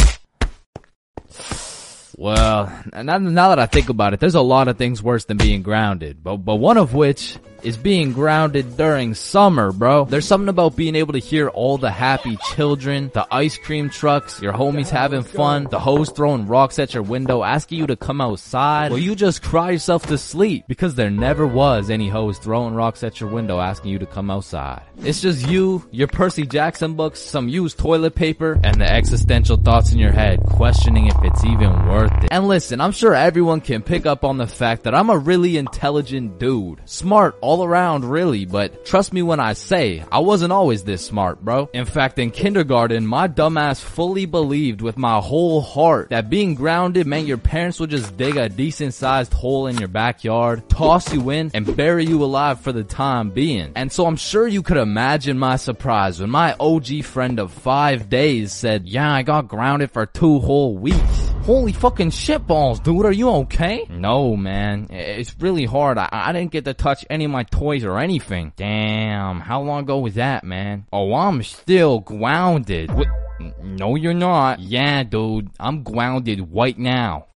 Well, now, now that I think about it, there's a lot of things worse than being grounded, but but one of which is being grounded during summer, bro. There's something about being able to hear all the happy children, the ice cream trucks, your homies having fun, the hoes throwing rocks at your window, asking you to come outside. Well, you just cry yourself to sleep because there never was any hoes throwing rocks at your window asking you to come outside. It's just you, your Percy Jackson books, some used toilet paper, and the existential thoughts in your head questioning if it's even worth it. And listen, I'm sure everyone can pick up on the fact that I'm a really intelligent dude. Smart all around, really, but trust me when I say, I wasn't always this smart, bro. In fact, in kindergarten, my dumbass fully believed with my whole heart that being grounded meant your parents would just dig a decent sized hole in your backyard, toss you in, and bury you alive for the time being. And so I'm sure you could imagine my surprise when my O G friend of five days said, yeah, I got grounded for two whole weeks. Holy fucking shitballs, dude, are you okay? No, man, it's really hard. I, I didn't get to touch any of my toys or anything. Damn, how long ago was that, man? Oh, I'm still grounded. What? No, you're not. Yeah, dude, I'm grounded right now.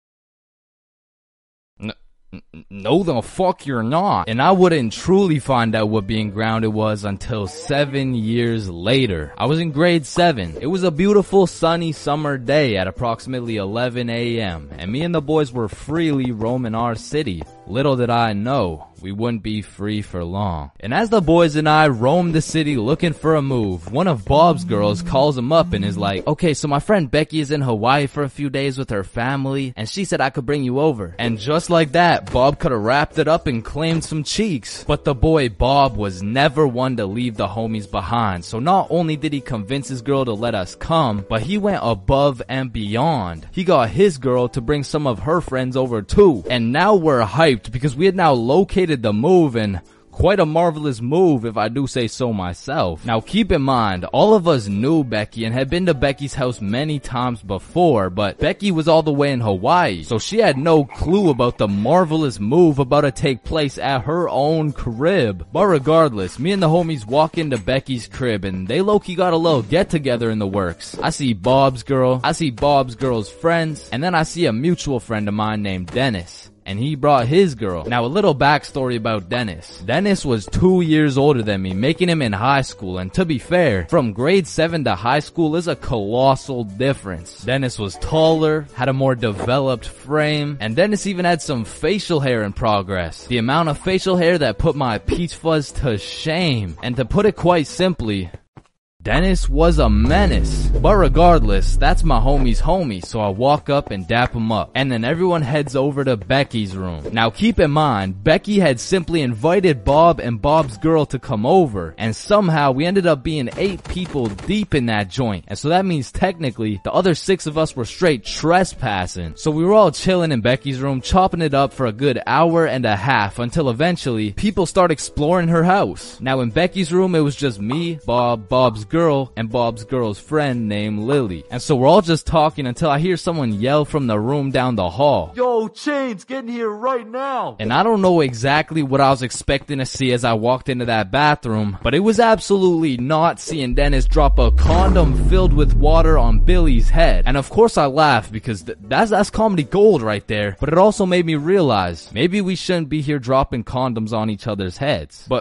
No, the fuck you're not. And I wouldn't truly find out what being grounded was until seven years later. I was in grade seven. It was a beautiful sunny summer day at approximately eleven a m and me and the boys were freely roaming our city. Little did I know, we wouldn't be free for long. And as the boys and I roamed the city looking for a move, one of Bob's girls calls him up and is like, okay, so my friend Becky is in Hawaii for a few days with her family, and she said I could bring you over. And just like that, Bob could have wrapped it up and claimed some cheeks. But the boy Bob was never one to leave the homies behind, so not only did he convince his girl to let us come, but he went above and beyond. He got his girl to bring some of her friends over too, and now we're hyped because we had now located the move, and quite a marvelous move if I do say so myself. Now keep in mind, all of us knew Becky and had been to Becky's house many times before, but Becky was all the way in Hawaii, so she had no clue about the marvelous move about to take place at her own crib. But regardless, me and the homies walk into Becky's crib and they low-key got a little get-together in the works. I see Bob's girl, I see Bob's girl's friends, and then I see a mutual friend of mine named Dennis. And he brought his girl. Now a little backstory about Dennis. Dennis was two years older than me, making him in high school, and to be fair, from grade seven to high school is a colossal difference. Dennis was taller, had a more developed frame, and Dennis even had some facial hair in progress. The amount of facial hair that put my peach fuzz to shame. And to put it quite simply, Dennis was a menace. But regardless, that's my homie's homie, so I walk up and dap him up. And then everyone heads over to Becky's room. Now keep in mind, Becky had simply invited Bob and Bob's girl to come over, and somehow we ended up being eight people deep in that joint. And so that means technically, the other six of us were straight trespassing. So we were all chilling in Becky's room, chopping it up for a good hour and a half, until eventually, people start exploring her house. Now in Becky's room, it was just me, Bob, Bob's girl, and Bob's girl's friend named Lily. And so we're all just talking until I hear someone yell from the room down the hall, "Yo, Chains, get in here right now!" And I don't know exactly what I was expecting to see as I walked into that bathroom, but it was absolutely not seeing Dennis drop a condom filled with water on Billy's head. And of course I laughed because th- that's, that's comedy gold right there, but it also made me realize maybe we shouldn't be here dropping condoms on each other's heads. But pfft,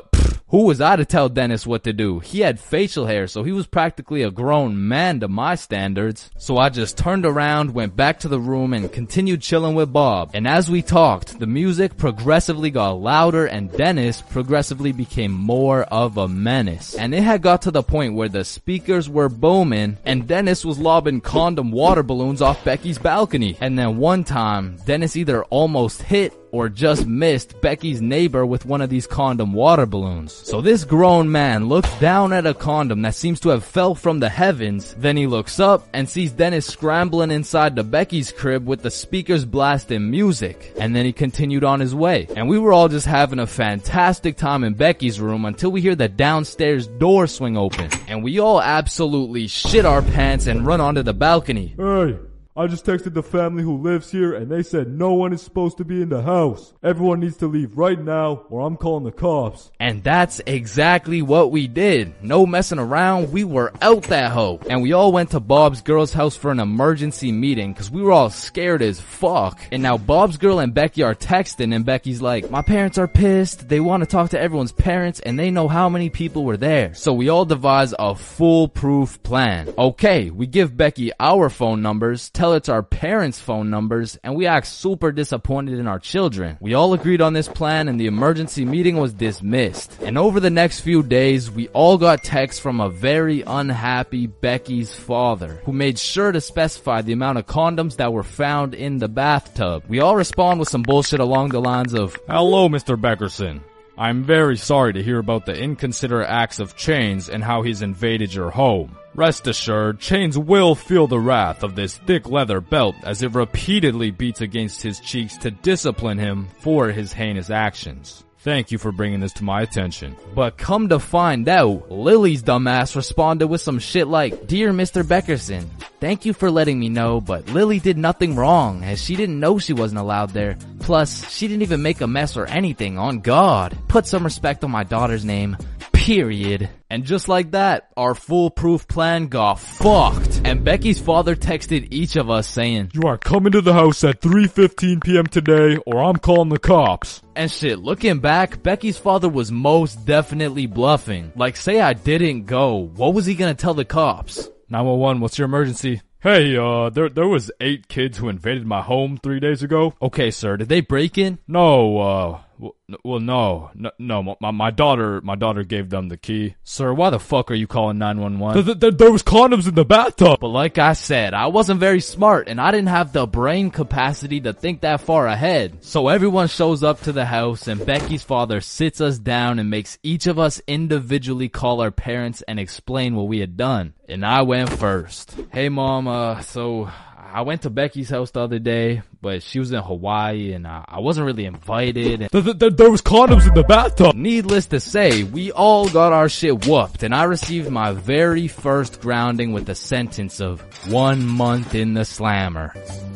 Who was I to tell Dennis what to do? He had facial hair, so he was practically a grown man to my standards. So I just turned around, went back to the room, and continued chilling with Bob. And as we talked, the music progressively got louder and Dennis progressively became more of a menace. And it had got to the point where the speakers were booming and Dennis was lobbing condom water balloons off Becky's balcony. And then one time, Dennis either almost hit or just missed Becky's neighbor with one of these condom water balloons. So this grown man looks down at a condom that seems to have fell from the heavens. Then he looks up and sees Dennis scrambling inside the Becky's crib with the speakers blasting music. And then he continued on his way. And we were all just having a fantastic time in Becky's room until we hear the downstairs door swing open. And we all absolutely shit our pants and run onto the balcony. Hey, I just texted the family who lives here and they said no one is supposed to be in the house. Everyone needs to leave right now or I'm calling the cops. And that's exactly what we did. No messing around, we were out that hoe. And we all went to Bob's girl's house for an emergency meeting because we were all scared as fuck. And now Bob's girl and Becky are texting and Becky's like, my parents are pissed, they want to talk to everyone's parents and they know how many people were there. So we all devise a foolproof plan. Okay, we give Becky our phone numbers, tell it's our parents' phone numbers, and we act super disappointed in our children. We all agreed on this plan and the emergency meeting was dismissed. And over the next few days, we all got texts from a very unhappy Becky's father, who made sure to specify the amount of condoms that were found in the bathtub. We all respond with some bullshit along the lines of, hello, Mister Beckerson. I'm very sorry to hear about the inconsiderate acts of Chains and how he's invaded your home. Rest assured, Chains will feel the wrath of this thick leather belt as it repeatedly beats against his cheeks to discipline him for his heinous actions. Thank you for bringing this to my attention. But come to find out, Lily's dumbass responded with some shit like, Dear Mister Beckerson, thank you for letting me know, but Lily did nothing wrong as she didn't know she wasn't allowed there. Plus, she didn't even make a mess or anything, on God. Put some respect on my daughter's name. Period. And just like that, our foolproof plan got fucked. And Becky's father texted each of us saying, you are coming to the house at three fifteen p.m. today or I'm calling the cops. And shit, looking back, Becky's father was most definitely bluffing. Like, say I didn't go, what was he gonna tell the cops? nine one one, what's your emergency? Hey, uh, there there was eight kids who invaded my home three days ago. Okay, sir, did they break in? No, uh, well, well no, no, no, my, my daughter, my daughter gave them the key. Sir, why the fuck are you calling nine one one? Th- th- there was condoms in the bathtub. But like I said, I wasn't very smart and I didn't have the brain capacity to think that far ahead. So everyone shows up to the house and Becky's father sits us down and makes each of us individually call our parents and explain what we had done. And I went first. Hey mom, uh, so I went to Becky's house the other day, but she was in Hawaii and uh, I wasn't really invited. And th- th- there was condoms in the bathtub. Needless to say, we all got our shit whooped and I received my very first grounding with a sentence of one month in the slammer.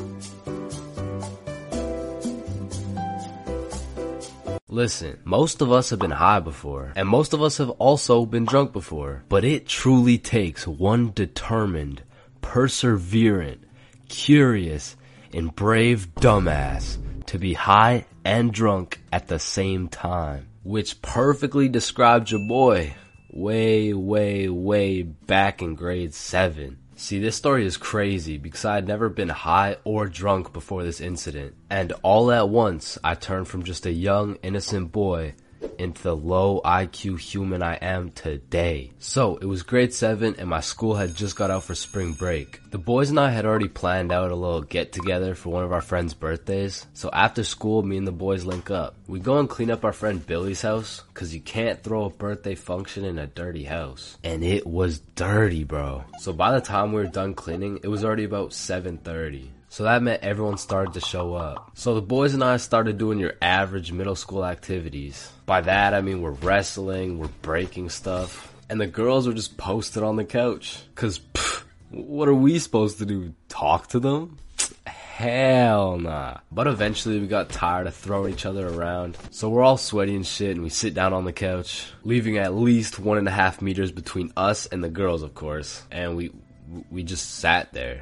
Listen, most of us have been high before, and most of us have also been drunk before, but it truly takes one determined, perseverant, curious, and brave dumbass to be high and drunk at the same time, which perfectly describes your boy way, way, way back in grade seven. See, this story is crazy because I had never been high or drunk before this incident. And all at once, I turned from just a young, innocent boy into the low I Q human I am today. So, it was grade seven and my school had just got out for spring break. The boys and I had already planned out a little get together for one of our friends' birthdays. So after school, me and the boys link up. We go and clean up our friend Billy's house, cause you can't throw a birthday function in a dirty house. And it was dirty, bro. So by the time we were done cleaning, it was already about seven thirty. So that meant everyone started to show up. So the boys and I started doing your average middle school activities. By that I mean we're wrestling, we're breaking stuff, and the girls were just posted on the couch. Cause pff, what are we supposed to do? Talk to them? Hell nah. But eventually we got tired of throwing each other around. So we're all sweaty and shit and we sit down on the couch, leaving at least one and a half meters between us and the girls, of course. And we we just sat there.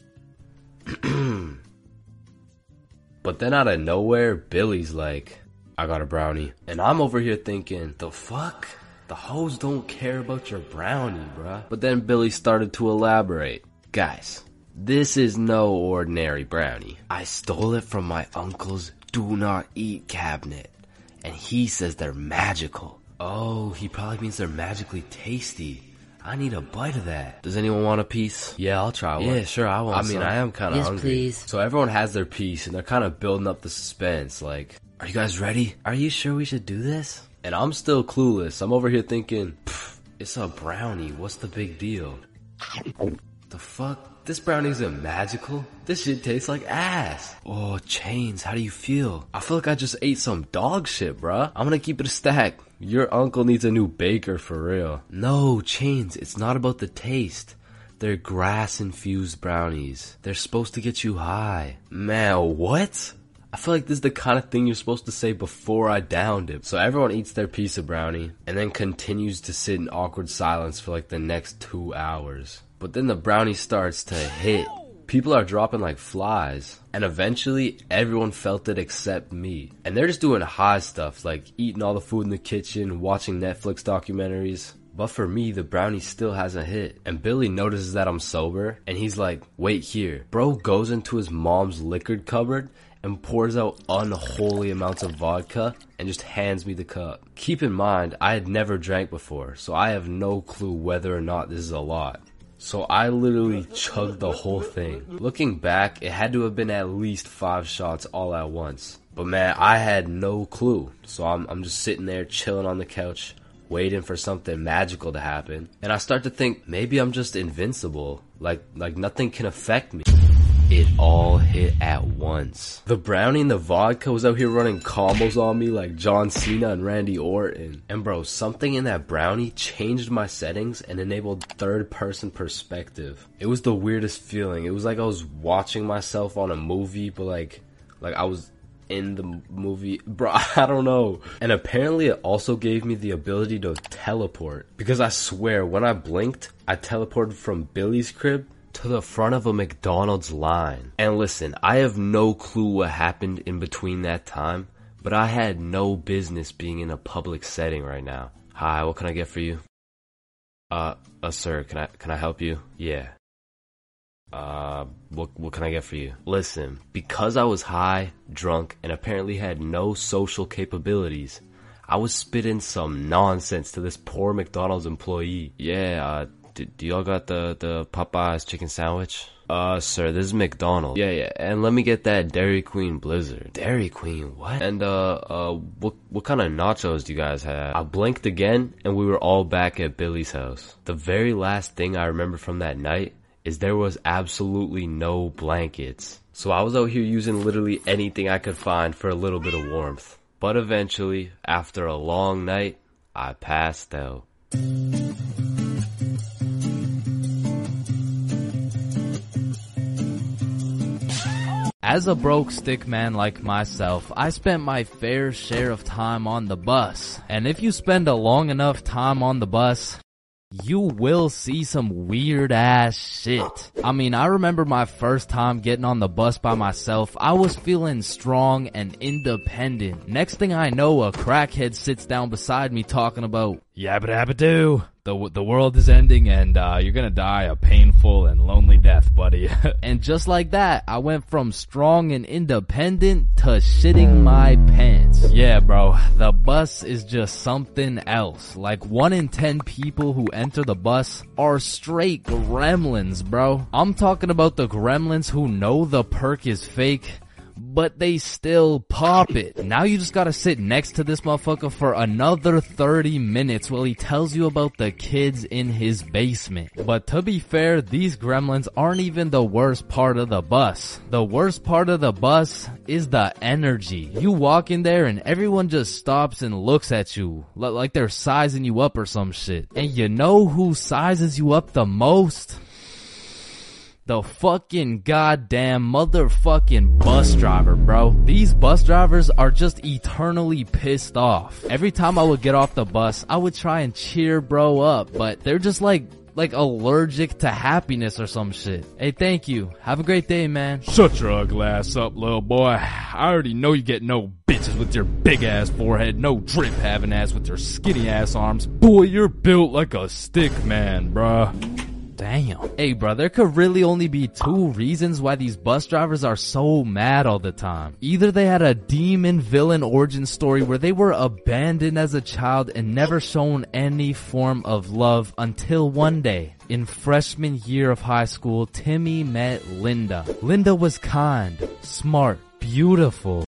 But then out of nowhere, Billy's like, I got a brownie. And I'm over here thinking, the fuck? The hoes don't care about your brownie, bruh. But then Billy started to elaborate. Guys, this is no ordinary brownie. I stole it from my uncle's do not eat cabinet. And he says they're magical. Oh, he probably means they're magically tasty. I need a bite of that. Does anyone want a piece? Yeah, I'll try one. Yeah, sure, I want I mean, some. I am kind of yes, hungry. Please. So everyone has their piece, and they're kind of building up the suspense. Like, are you guys ready? Are you sure we should do this? And I'm still clueless. I'm over here thinking, it's a brownie. What's the big deal? The fuck? This brownie isn't magical? This shit tastes like ass. Oh, Chains, how do you feel? I feel like I just ate some dog shit, bruh. I'm gonna keep it a stack. Your uncle needs a new baker for real. No, Chains, it's not about the taste. They're grass-infused brownies. They're supposed to get you high. Man, what? I feel like this is the kind of thing you're supposed to say before I downed it. So everyone eats their piece of brownie and then continues to sit in awkward silence for like the next two hours. But then the brownie starts to hit. People are dropping like flies. And eventually, everyone felt it except me. And they're just doing high stuff, like eating all the food in the kitchen, watching Netflix documentaries. But for me, the brownie still hasn't hit. And Billy notices that I'm sober, and he's like, wait here. Bro goes into his mom's liquor cupboard and pours out unholy amounts of vodka and just hands me the cup. Keep in mind, I had never drank before, so I have no clue whether or not this is a lot. So I literally chugged the whole thing. Looking back, it had to have been at least five shots all at once. But man, I had no clue. So I'm, I'm just sitting there chilling on the couch, waiting for something magical to happen. And I start to think, maybe I'm just invincible. Like, like nothing can affect me. It all hit at once. The brownie and the vodka was out here running combos on me like John Cena and Randy Orton. And bro, something in that brownie changed my settings and enabled third person perspective. It was the weirdest feeling. It was like I was watching myself on a movie, but like, like I was in the movie. Bro, I don't know. And apparently it also gave me the ability to teleport. Because I swear, when I blinked, I teleported from Billy's crib to the front of a McDonald's line. And listen, I have no clue what happened in between that time, but I had no business being in a public setting right now. Hi, what can I get for you? Uh, uh sir, can I, can I help you? Yeah. Uh, what, what can I get for you? Listen, because I was high, drunk, and apparently had no social capabilities, I was spitting some nonsense to this poor McDonald's employee. Yeah, uh, Do, do y'all got the, the Popeyes chicken sandwich? Uh, sir, this is McDonald's. Yeah, yeah, and let me get that Dairy Queen Blizzard. Dairy Queen, what? And, uh, uh, what, what kind of nachos do you guys have? I blinked again, and we were all back at Billy's house. The very last thing I remember from that night is there was absolutely no blankets. So I was out here using literally anything I could find for a little bit of warmth. But eventually, after a long night, I passed out. As a broke stick man like myself, I spent my fair share of time on the bus. And if you spend a long enough time on the bus, you will see some weird ass shit. I mean, I remember my first time getting on the bus by myself. I was feeling strong and independent. Next thing I know, a crackhead sits down beside me talking about, yabba dabba doo. The, the world is ending and uh, you're gonna die a painful and lonely death, buddy. And just like that, I went from strong and independent to shitting my pants. Yeah, bro, the bus is just something else. Like one in ten people who enter the bus are straight gremlins, bro. I'm talking about the gremlins who know the perk is fake, but they still pop it. Now you just gotta sit next to this motherfucker for another thirty minutes while he tells you about the kids in his basement. But to be fair, these gremlins aren't even the worst part of the bus. The worst part of the bus is the energy. You walk in there and everyone just stops and looks at you like they're sizing you up or some shit. And you know who sizes you up the most? The fucking goddamn motherfucking bus driver, bro. These bus drivers are just eternally pissed off. Every time I would get off the bus, I would try and cheer bro up, but they're just like, like allergic to happiness or some shit. Hey, thank you. Have a great day, man. Shut your ugly ass up, little boy. I already know you get no bitch bitches with your big ass forehead, no drip having ass with your skinny ass arms. Boy, you're built like a stick man, bruh. Damn. Hey, bro, there could really only be two reasons why these bus drivers are so mad all the time. Either they had a demon villain origin story where they were abandoned as a child and never shown any form of love until one day. In freshman year of high school, Timmy met Linda. Linda was kind, smart, beautiful,